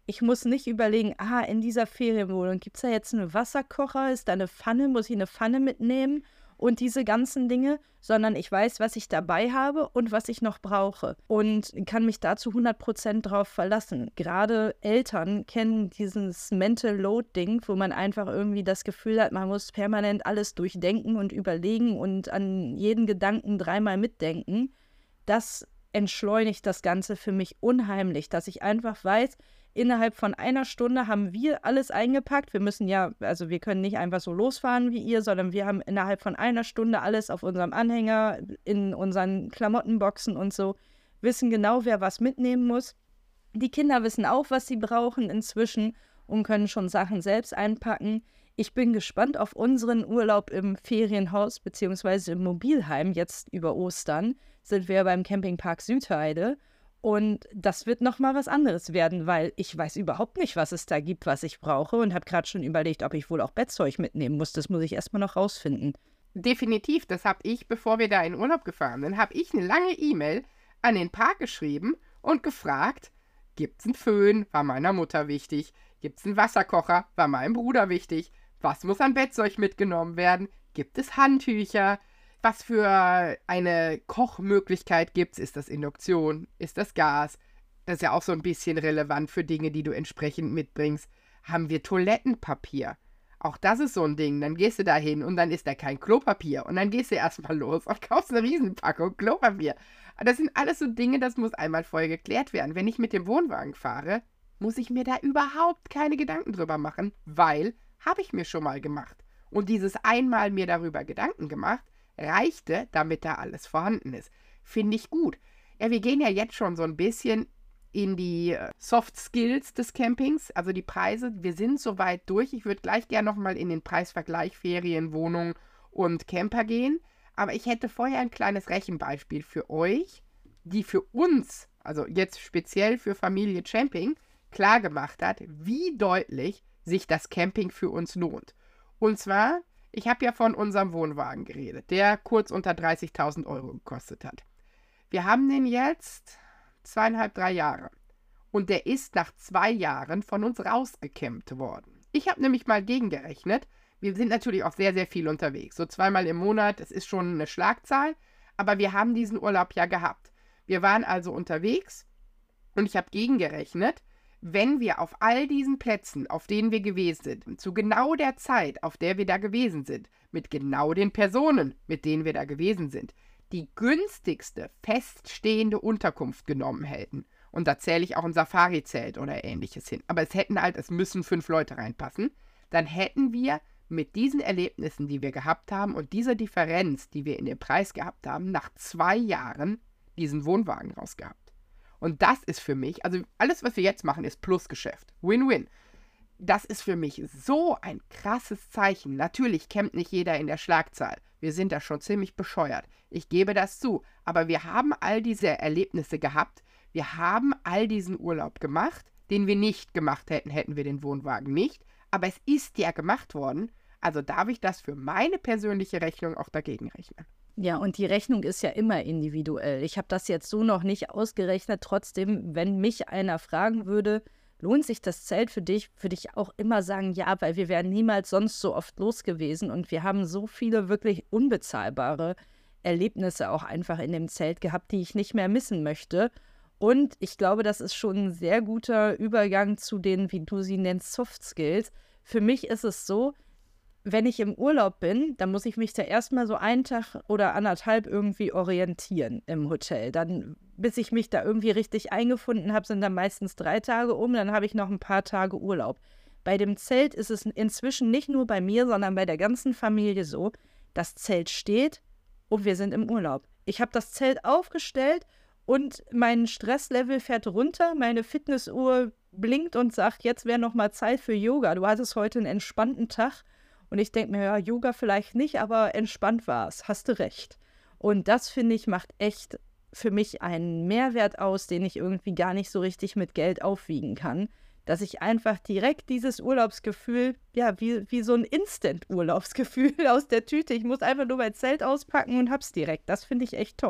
Ich muss nicht überlegen, ah, in dieser Ferienwohnung gibt es da jetzt einen Wasserkocher, ist da eine Pfanne, muss ich eine Pfanne mitnehmen und diese ganzen Dinge, sondern ich weiß, was ich dabei habe und was ich noch brauche und kann mich dazu hundert Prozent drauf verlassen. Gerade Eltern kennen dieses Mental Load-Ding, wo man einfach irgendwie das Gefühl hat, man muss permanent alles durchdenken und überlegen und an jeden Gedanken dreimal mitdenken. Das entschleunigt das Ganze für mich unheimlich, dass ich einfach weiß, innerhalb von einer Stunde haben wir alles eingepackt. Wir müssen ja, also wir können nicht einfach so losfahren wie ihr, sondern wir haben innerhalb von einer Stunde alles auf unserem Anhänger, in unseren Klamottenboxen und so, wissen genau, wer was mitnehmen muss. Die Kinder wissen auch, was sie brauchen inzwischen und können schon Sachen selbst einpacken. Ich bin gespannt auf unseren Urlaub im Ferienhaus bzw. im Mobilheim. Jetzt über Ostern sind wir beim Campingpark Südheide. Und das wird nochmal was anderes werden, weil ich weiß überhaupt nicht, was es da gibt, was ich brauche und habe gerade schon überlegt, ob ich wohl auch Bettzeug mitnehmen muss. Das muss ich erstmal noch rausfinden. Definitiv, das habe ich, bevor wir da in Urlaub gefahren sind, habe ich eine lange E-Mail an den Park geschrieben und gefragt, gibt's einen Föhn, war meiner Mutter wichtig, gibt's einen Wasserkocher, war meinem Bruder wichtig, was muss an Bettzeug mitgenommen werden, gibt es Handtücher, was für eine Kochmöglichkeit gibt es? Ist das Induktion? Ist das Gas? Das ist ja auch so ein bisschen relevant für Dinge, die du entsprechend mitbringst. Haben wir Toilettenpapier? Auch das ist so ein Ding. Dann gehst du da hin und dann ist da kein Klopapier. Und dann gehst du erstmal los und kaufst eine Riesenpackung Klopapier. Das sind alles so Dinge, das muss einmal vorher geklärt werden. Wenn ich mit dem Wohnwagen fahre, muss ich mir da überhaupt keine Gedanken drüber machen, weil habe ich mir schon mal gemacht. Und dieses einmal mir darüber Gedanken gemacht, reichte, damit da alles vorhanden ist. Finde ich gut. Ja, wir gehen ja jetzt schon so ein bisschen in die Soft Skills des Campings, also die Preise. Wir sind soweit durch. Ich würde gleich gerne nochmal in den Preisvergleich Ferien, Wohnung und Camper gehen. Aber ich hätte vorher ein kleines Rechenbeispiel für euch, die für uns, also jetzt speziell für Familie Camping, klar gemacht hat, wie deutlich sich das Camping für uns lohnt. Und zwar, ich habe ja von unserem Wohnwagen geredet, der kurz unter dreißigtausend Euro gekostet hat. Wir haben den jetzt zweieinhalb, drei Jahre. Und der ist nach zwei Jahren von uns rausgekämmt worden. Ich habe nämlich mal gegengerechnet. Wir sind natürlich auch sehr, sehr viel unterwegs. So zweimal im Monat, das ist schon eine Schlagzahl. Aber wir haben diesen Urlaub ja gehabt. Wir waren also unterwegs und ich habe gegengerechnet, wenn wir auf all diesen Plätzen, auf denen wir gewesen sind, zu genau der Zeit, auf der wir da gewesen sind, mit genau den Personen, mit denen wir da gewesen sind, die günstigste feststehende Unterkunft genommen hätten, und da zähle ich auch ein Safari-Zelt oder ähnliches hin, aber es hätten halt, es müssen fünf Leute reinpassen, dann hätten wir mit diesen Erlebnissen, die wir gehabt haben und dieser Differenz, die wir in dem Preis gehabt haben, nach zwei Jahren diesen Wohnwagen rausgehabt. Und das ist für mich, also alles, was wir jetzt machen, ist Plusgeschäft. Win-win. Das ist für mich so ein krasses Zeichen. Natürlich campt nicht jeder in der Schlagzahl. Wir sind da schon ziemlich bescheuert. Ich gebe das zu. Aber wir haben all diese Erlebnisse gehabt. Wir haben all diesen Urlaub gemacht, den wir nicht gemacht hätten, hätten wir den Wohnwagen nicht. Aber es ist ja gemacht worden. Also darf ich das für meine persönliche Rechnung auch dagegen rechnen. Ja, und die Rechnung ist ja immer individuell. Ich habe das jetzt so noch nicht ausgerechnet. Trotzdem, wenn mich einer fragen würde, lohnt sich das Zelt für dich, würde ich auch immer sagen, ja, weil wir wären niemals sonst so oft los gewesen und wir haben so viele wirklich unbezahlbare Erlebnisse auch einfach in dem Zelt gehabt, die ich nicht mehr missen möchte. Und ich glaube, das ist schon ein sehr guter Übergang zu den, wie du sie nennst, Soft Skills. Für mich ist es so, wenn ich im Urlaub bin, dann muss ich mich da erstmal so einen Tag oder anderthalb irgendwie orientieren im Hotel. Dann, bis ich mich da irgendwie richtig eingefunden habe, sind dann meistens drei Tage um, dann habe ich noch ein paar Tage Urlaub. Bei dem Zelt ist es inzwischen nicht nur bei mir, sondern bei der ganzen Familie so, das Zelt steht und wir sind im Urlaub. Ich habe das Zelt aufgestellt und mein Stresslevel fährt runter, meine Fitnessuhr blinkt und sagt, jetzt wäre noch mal Zeit für Yoga. Du hattest heute einen entspannten Tag. Und ich denke mir, ja, Yoga vielleicht nicht, aber entspannt war es, hast du recht. Und das, finde ich, macht echt für mich einen Mehrwert aus, den ich irgendwie gar nicht so richtig mit Geld aufwiegen kann. Dass ich einfach direkt dieses Urlaubsgefühl, ja, wie, wie so ein Instant-Urlaubsgefühl aus der Tüte. Ich muss einfach nur mein Zelt auspacken und hab's direkt. Das finde ich echt toll.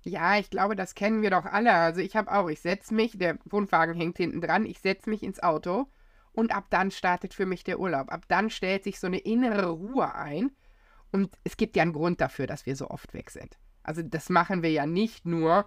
Ja, ich glaube, das kennen wir doch alle. Also ich habe auch, ich setze mich, der Wohnwagen hängt hinten dran, ich setze mich ins Auto und ab dann startet für mich der Urlaub. Ab dann stellt sich so eine innere Ruhe ein und es gibt ja einen Grund dafür, dass wir so oft weg sind. Also das machen wir ja nicht nur,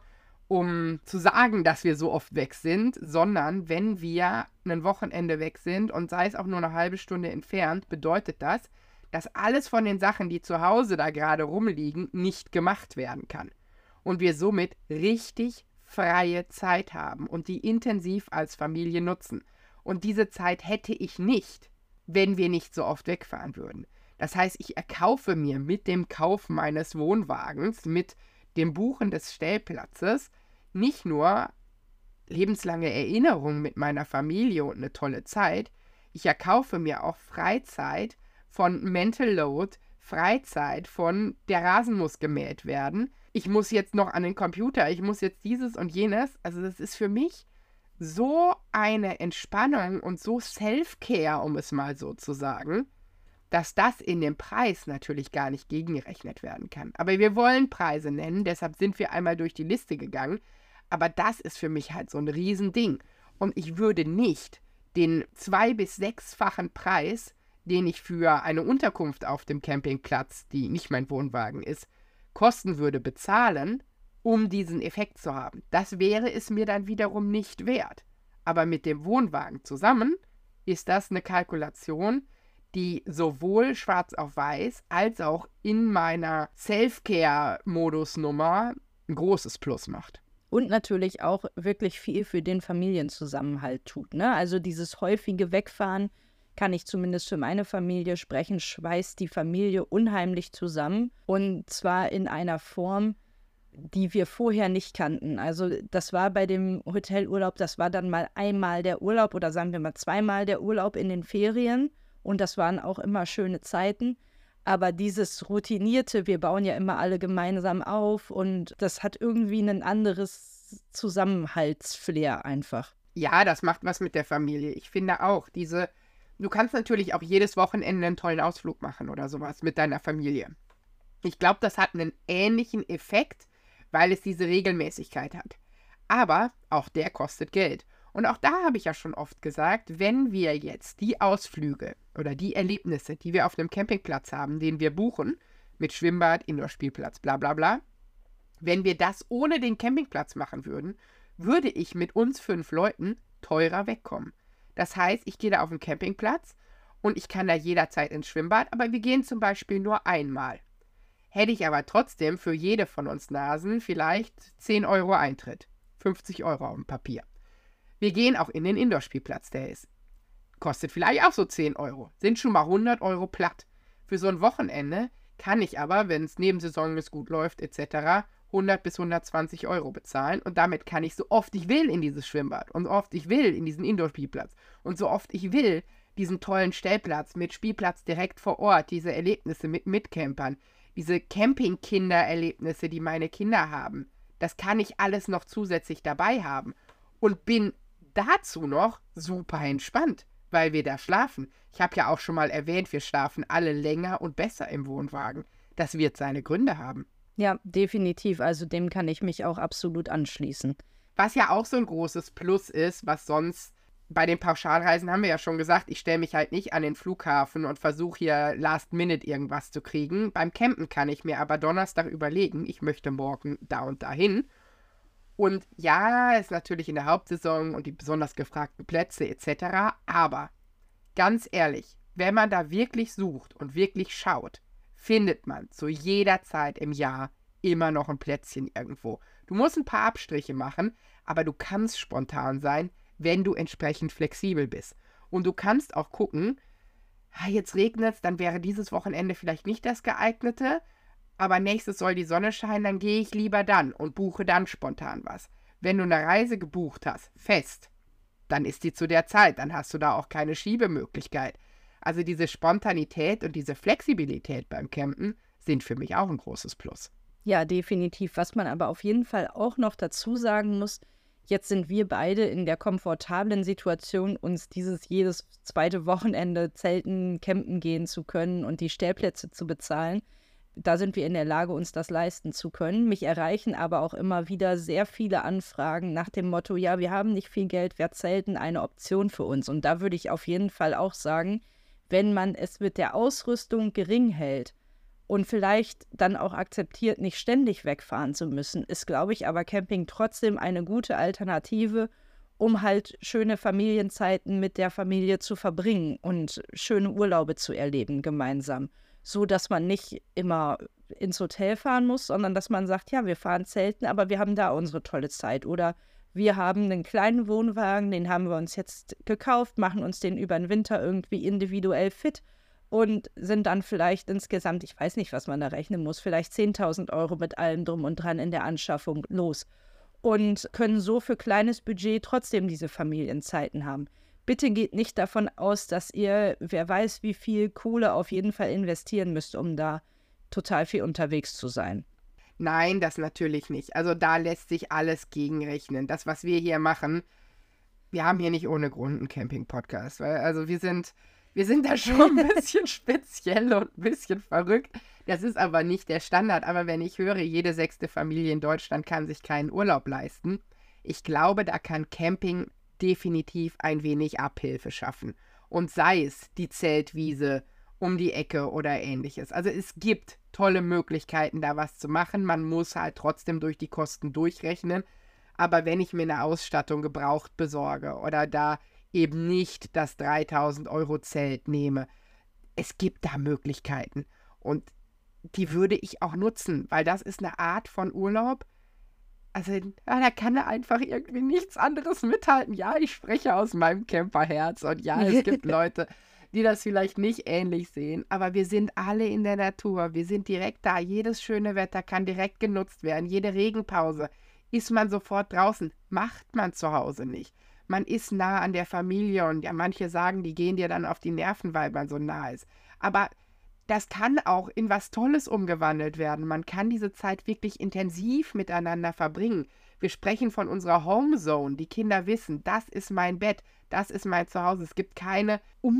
um zu sagen, dass wir so oft weg sind, sondern wenn wir ein Wochenende weg sind und sei es auch nur eine halbe Stunde entfernt, bedeutet das, dass alles von den Sachen, die zu Hause da gerade rumliegen, nicht gemacht werden kann. Und wir somit richtig freie Zeit haben und die intensiv als Familie nutzen. Und diese Zeit hätte ich nicht, wenn wir nicht so oft wegfahren würden. Das heißt, ich erkaufe mir mit dem Kauf meines Wohnwagens, mit dem Buchen des Stellplatzes, nicht nur lebenslange Erinnerungen mit meiner Familie und eine tolle Zeit, ich erkaufe mir auch Freizeit von Mental Load, Freizeit von der Rasen muss gemäht werden, ich muss jetzt noch an den Computer, ich muss jetzt dieses und jenes. Also das ist für mich so eine Entspannung und so Self-Care, um es mal so zu sagen, dass das in dem Preis natürlich gar nicht gegengerechnet werden kann. Aber wir wollen Preise nennen, deshalb sind wir einmal durch die Liste gegangen. Aber das ist für mich halt so ein Riesending. Und ich würde nicht den zwei- bis sechsfachen Preis, den ich für eine Unterkunft auf dem Campingplatz, die nicht mein Wohnwagen ist, kosten würde, bezahlen, um diesen Effekt zu haben. Das wäre es mir dann wiederum nicht wert. Aber mit dem Wohnwagen zusammen ist das eine Kalkulation, die sowohl schwarz auf weiß als auch in meiner Self-Care-Modusnummer ein großes Plus macht. Und natürlich auch wirklich viel für den Familienzusammenhalt tut. Ne? Also dieses häufige Wegfahren, kann ich zumindest für meine Familie sprechen, schweißt die Familie unheimlich zusammen. Und zwar in einer Form, die wir vorher nicht kannten. Also das war bei dem Hotelurlaub, das war dann mal einmal der Urlaub oder sagen wir mal zweimal der Urlaub in den Ferien. Und das waren auch immer schöne Zeiten. Aber dieses routinierte, wir bauen ja immer alle gemeinsam auf und das hat irgendwie ein anderes Zusammenhaltsflair einfach. Ja, das macht was mit der Familie. Ich finde auch, diese, du kannst natürlich auch jedes Wochenende einen tollen Ausflug machen oder sowas mit deiner Familie. Ich glaube, das hat einen ähnlichen Effekt, weil es diese Regelmäßigkeit hat. Aber auch der kostet Geld. Und auch da habe ich ja schon oft gesagt, wenn wir jetzt die Ausflüge oder die Erlebnisse, die wir auf einem Campingplatz haben, den wir buchen, mit Schwimmbad, Indoor-Spielplatz, bla bla bla, wenn wir das ohne den Campingplatz machen würden, würde ich mit uns fünf Leuten teurer wegkommen. Das heißt, ich gehe da auf den Campingplatz und ich kann da jederzeit ins Schwimmbad, aber wir gehen zum Beispiel nur einmal. Hätte ich aber trotzdem für jede von uns Nasen vielleicht zehn Euro Eintritt, fünfzig Euro auf dem Papier. Wir gehen auch in den Indoor-Spielplatz, der ist. Kostet vielleicht auch so zehn Euro. Sind schon mal hundert Euro platt. Für so ein Wochenende kann ich aber, wenn es Nebensaison ist, gut läuft et cetera, hundert bis hundertzwanzig Euro bezahlen. Und damit kann ich so oft ich will in dieses Schwimmbad und so oft ich will in diesen Indoor-Spielplatz und so oft ich will diesen tollen Stellplatz mit Spielplatz direkt vor Ort, diese Erlebnisse mit Mitcampern, diese Campingkinder-Erlebnisse, die meine Kinder haben. Das kann ich alles noch zusätzlich dabei haben und bin dazu noch super entspannt, weil wir da schlafen. Ich habe ja auch schon mal erwähnt, wir schlafen alle länger und besser im Wohnwagen. Das wird seine Gründe haben. Ja, definitiv. Also dem kann ich mich auch absolut anschließen. Was ja auch so ein großes Plus ist, was sonst bei den Pauschalreisen haben wir ja schon gesagt, ich stelle mich halt nicht an den Flughafen und versuche hier last minute irgendwas zu kriegen. Beim Campen kann ich mir aber Donnerstag überlegen, ich möchte morgen da und dahin. Und ja, ist natürlich in der Hauptsaison und die besonders gefragten Plätze et cetera. Aber ganz ehrlich, wenn man da wirklich sucht und wirklich schaut, findet man zu jeder Zeit im Jahr immer noch ein Plätzchen irgendwo. Du musst ein paar Abstriche machen, aber du kannst spontan sein, wenn du entsprechend flexibel bist. Und du kannst auch gucken, jetzt regnet es, dann wäre dieses Wochenende vielleicht nicht das geeignete, aber nächstes soll die Sonne scheinen, dann gehe ich lieber dann und buche dann spontan was. Wenn du eine Reise gebucht hast, fest, dann ist die zu der Zeit, dann hast du da auch keine Schiebemöglichkeit. Also diese Spontanität und diese Flexibilität beim Campen sind für mich auch ein großes Plus. Ja, definitiv. Was man aber auf jeden Fall auch noch dazu sagen muss, jetzt sind wir beide in der komfortablen Situation, uns dieses jedes zweite Wochenende zelten, campen gehen zu können und die Stellplätze zu bezahlen. Da sind wir in der Lage, uns das leisten zu können. Mich erreichen aber auch immer wieder sehr viele Anfragen nach dem Motto, ja, wir haben nicht viel Geld, wäre Zelten eine Option für uns? Und da würde ich auf jeden Fall auch sagen, wenn man es mit der Ausrüstung gering hält und vielleicht dann auch akzeptiert, nicht ständig wegfahren zu müssen, ist, glaube ich, aber Camping trotzdem eine gute Alternative, um halt schöne Familienzeiten mit der Familie zu verbringen und schöne Urlaube zu erleben gemeinsam. So, dass man nicht immer ins Hotel fahren muss, sondern dass man sagt, ja, wir fahren Zelten, aber wir haben da unsere tolle Zeit. Oder wir haben einen kleinen Wohnwagen, den haben wir uns jetzt gekauft, machen uns den über den Winter irgendwie individuell fit und sind dann vielleicht insgesamt, ich weiß nicht, was man da rechnen muss, vielleicht zehntausend Euro mit allem drum und dran in der Anschaffung los. Und können so für kleines Budget trotzdem diese Familienzeiten haben. Bitte geht nicht davon aus, dass ihr, wer weiß, wie viel Kohle auf jeden Fall investieren müsst, um da total viel unterwegs zu sein. Nein, das natürlich nicht. Also da lässt sich alles gegenrechnen. Das, was wir hier machen, wir haben hier nicht ohne Grund einen Camping-Podcast. Weil, also wir sind, wir sind da schon ein bisschen speziell und ein bisschen verrückt. Das ist aber nicht der Standard. Aber wenn ich höre, jede sechste Familie in Deutschland kann sich keinen Urlaub leisten, ich glaube, da kann Camping definitiv ein wenig Abhilfe schaffen. Und sei es die Zeltwiese um die Ecke oder ähnliches. Also es gibt tolle Möglichkeiten, da was zu machen. Man muss halt trotzdem durch die Kosten durchrechnen. Aber wenn ich mir eine Ausstattung gebraucht besorge oder da eben nicht das dreitausend Euro Zelt nehme, es gibt da Möglichkeiten. Und die würde ich auch nutzen, weil das ist eine Art von Urlaub. Also, ja, da kann er einfach irgendwie nichts anderes mithalten. Ja, ich spreche aus meinem Camperherz und ja, es gibt Leute, die das vielleicht nicht ähnlich sehen, aber wir sind alle in der Natur. Wir sind direkt da. Jedes schöne Wetter kann direkt genutzt werden. Jede Regenpause ist man sofort draußen. Macht man zu Hause nicht. Man ist nah an der Familie und ja, manche sagen, die gehen dir dann auf die Nerven, weil man so nah ist. Aber das kann auch in was Tolles umgewandelt werden. Man kann diese Zeit wirklich intensiv miteinander verbringen. Wir sprechen von unserer Homezone. Die Kinder wissen, das ist mein Bett, das ist mein Zuhause. Es gibt keine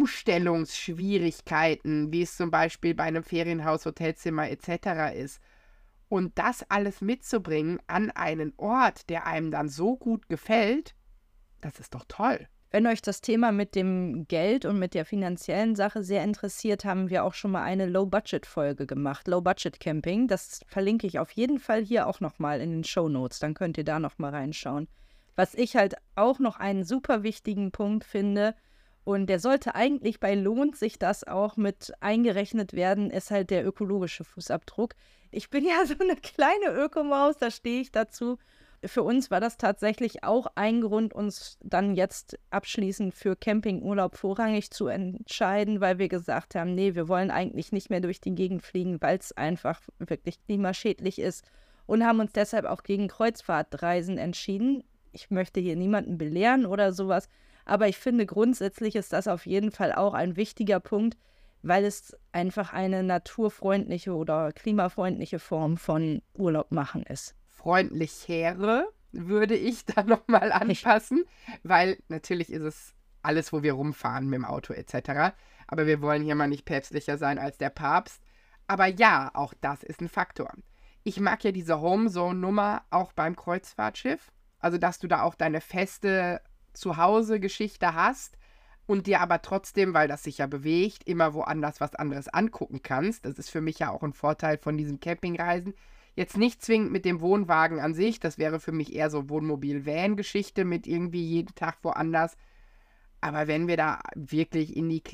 Umstellungsschwierigkeiten, wie es zum Beispiel bei einem Ferienhaus, Hotelzimmer et cetera ist. Und das alles mitzubringen an einen Ort, der einem dann so gut gefällt, das ist doch toll. Wenn euch das Thema mit dem Geld und mit der finanziellen Sache sehr interessiert, haben wir auch schon mal eine Low-Budget-Folge gemacht, Low-Budget-Camping. Das verlinke ich auf jeden Fall hier auch nochmal in den Shownotes, dann könnt ihr da nochmal reinschauen. Was ich halt auch noch einen super wichtigen Punkt finde, und der sollte eigentlich bei Lohnt sich das auch mit eingerechnet werden, ist halt der ökologische Fußabdruck. Ich bin ja so eine kleine Ökomaus, da stehe ich dazu. Für uns war das tatsächlich auch ein Grund, uns dann jetzt abschließend für Campingurlaub vorrangig zu entscheiden, weil wir gesagt haben, nee, wir wollen eigentlich nicht mehr durch die Gegend fliegen, weil es einfach wirklich klimaschädlich ist und haben uns deshalb auch gegen Kreuzfahrtreisen entschieden. Ich möchte hier niemanden belehren oder sowas, aber ich finde, grundsätzlich ist das auf jeden Fall auch ein wichtiger Punkt, weil es einfach eine naturfreundliche oder klimafreundliche Form von Urlaub machen ist. Freundlichere würde ich da nochmal anpassen, weil natürlich ist es alles, wo wir rumfahren mit dem Auto et cetera. Aber wir wollen hier mal nicht päpstlicher sein als der Papst. Aber ja, auch das ist ein Faktor. Ich mag ja diese Homezone-Nummer auch beim Kreuzfahrtschiff. Also, dass du da auch deine feste Zuhause-Geschichte hast und dir aber trotzdem, weil das sich ja bewegt, immer woanders was anderes angucken kannst. Das ist für mich ja auch ein Vorteil von diesen Campingreisen. Jetzt nicht zwingend mit dem Wohnwagen an sich, das wäre für mich eher so Wohnmobil-Van-Geschichte mit irgendwie jeden Tag woanders. Aber wenn wir da wirklich in die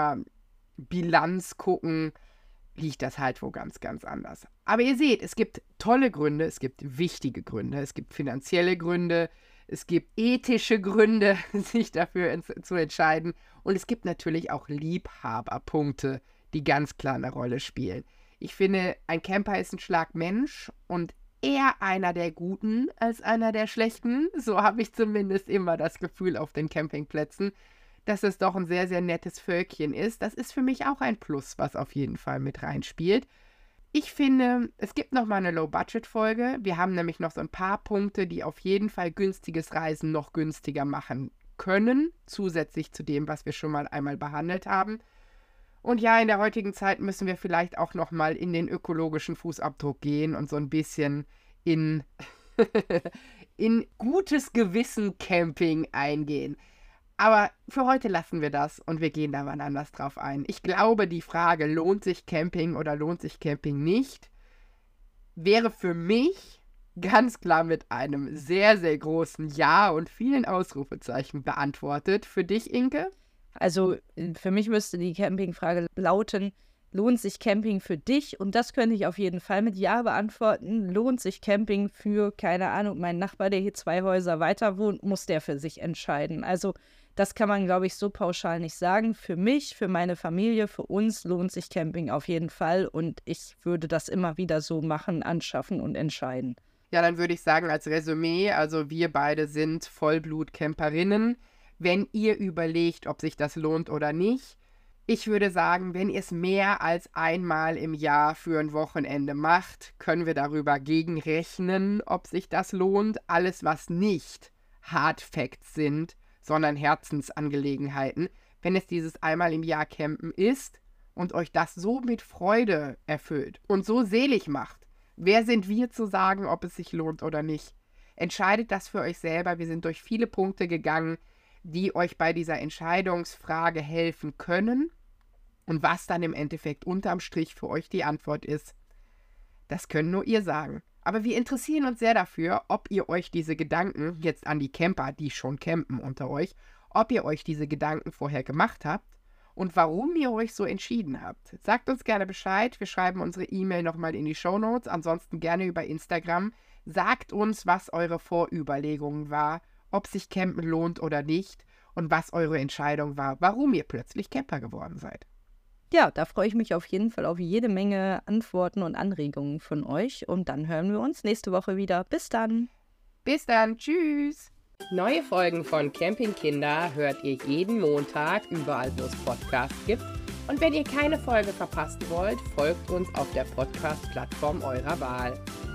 Klimabilanz gucken, liegt das halt wo ganz, ganz anders. Aber ihr seht, es gibt tolle Gründe, es gibt wichtige Gründe, es gibt finanzielle Gründe, es gibt ethische Gründe, sich dafür ins, zu entscheiden. Und es gibt natürlich auch Liebhaberpunkte, die ganz klar eine Rolle spielen. Ich finde, ein Camper ist ein Schlag Mensch und eher einer der Guten als einer der Schlechten. So habe ich zumindest immer das Gefühl auf den Campingplätzen, dass es doch ein sehr, sehr nettes Völkchen ist. Das ist für mich auch ein Plus, was auf jeden Fall mit reinspielt. Ich finde, es gibt noch mal eine Low-Budget-Folge. Wir haben nämlich noch so ein paar Punkte, die auf jeden Fall günstiges Reisen noch günstiger machen können, zusätzlich zu dem, was wir schon mal einmal behandelt haben. Und ja, in der heutigen Zeit müssen wir vielleicht auch nochmal in den ökologischen Fußabdruck gehen und so ein bisschen in, in gutes Gewissen Camping eingehen. Aber für heute lassen wir das und wir gehen da wann anders drauf ein. Ich glaube, die Frage, lohnt sich Camping oder lohnt sich Camping nicht, wäre für mich ganz klar mit einem sehr, sehr großen Ja und vielen Ausrufezeichen beantwortet. Für dich, Inke? Also für mich müsste die Campingfrage lauten, lohnt sich Camping für dich? Und das könnte ich auf jeden Fall mit Ja beantworten. Lohnt sich Camping für, keine Ahnung, mein Nachbar, der hier zwei Häuser weiter wohnt, muss der für sich entscheiden. Also das kann man, glaube ich, so pauschal nicht sagen. Für mich, für meine Familie, für uns lohnt sich Camping auf jeden Fall. Und ich würde das immer wieder so machen, anschaffen und entscheiden. Ja, dann würde ich sagen als Resümee, also wir beide sind Vollblut-Camperinnen. Wenn ihr überlegt, ob sich das lohnt oder nicht, ich würde sagen, wenn ihr es mehr als einmal im Jahr für ein Wochenende macht, können wir darüber gegenrechnen, ob sich das lohnt. Alles, was nicht Hard Facts sind, sondern Herzensangelegenheiten, wenn es dieses einmal im Jahr Campen ist und euch das so mit Freude erfüllt und so selig macht, wer sind wir zu sagen, ob es sich lohnt oder nicht? Entscheidet das für euch selber. Wir sind durch viele Punkte gegangen, die euch bei dieser Entscheidungsfrage helfen können. Und was dann im Endeffekt unterm Strich für euch die Antwort ist, das können nur ihr sagen. Aber wir interessieren uns sehr dafür, ob ihr euch diese Gedanken, jetzt an die Camper, die schon campen unter euch, ob ihr euch diese Gedanken vorher gemacht habt und warum ihr euch so entschieden habt. Sagt uns gerne Bescheid. Wir schreiben unsere E-Mail nochmal in die Shownotes. Ansonsten gerne über Instagram. Sagt uns, was eure Vorüberlegungen war, ob sich Campen lohnt oder nicht und was eure Entscheidung war, warum ihr plötzlich Camper geworden seid. Ja, da freue ich mich auf jeden Fall auf jede Menge Antworten und Anregungen von euch. Und dann hören wir uns nächste Woche wieder. Bis dann. Bis dann. Tschüss. Neue Folgen von Campingkinder hört ihr jeden Montag, überall wo es Podcasts gibt. Und wenn ihr keine Folge verpassen wollt, folgt uns auf der Podcast-Plattform eurer Wahl.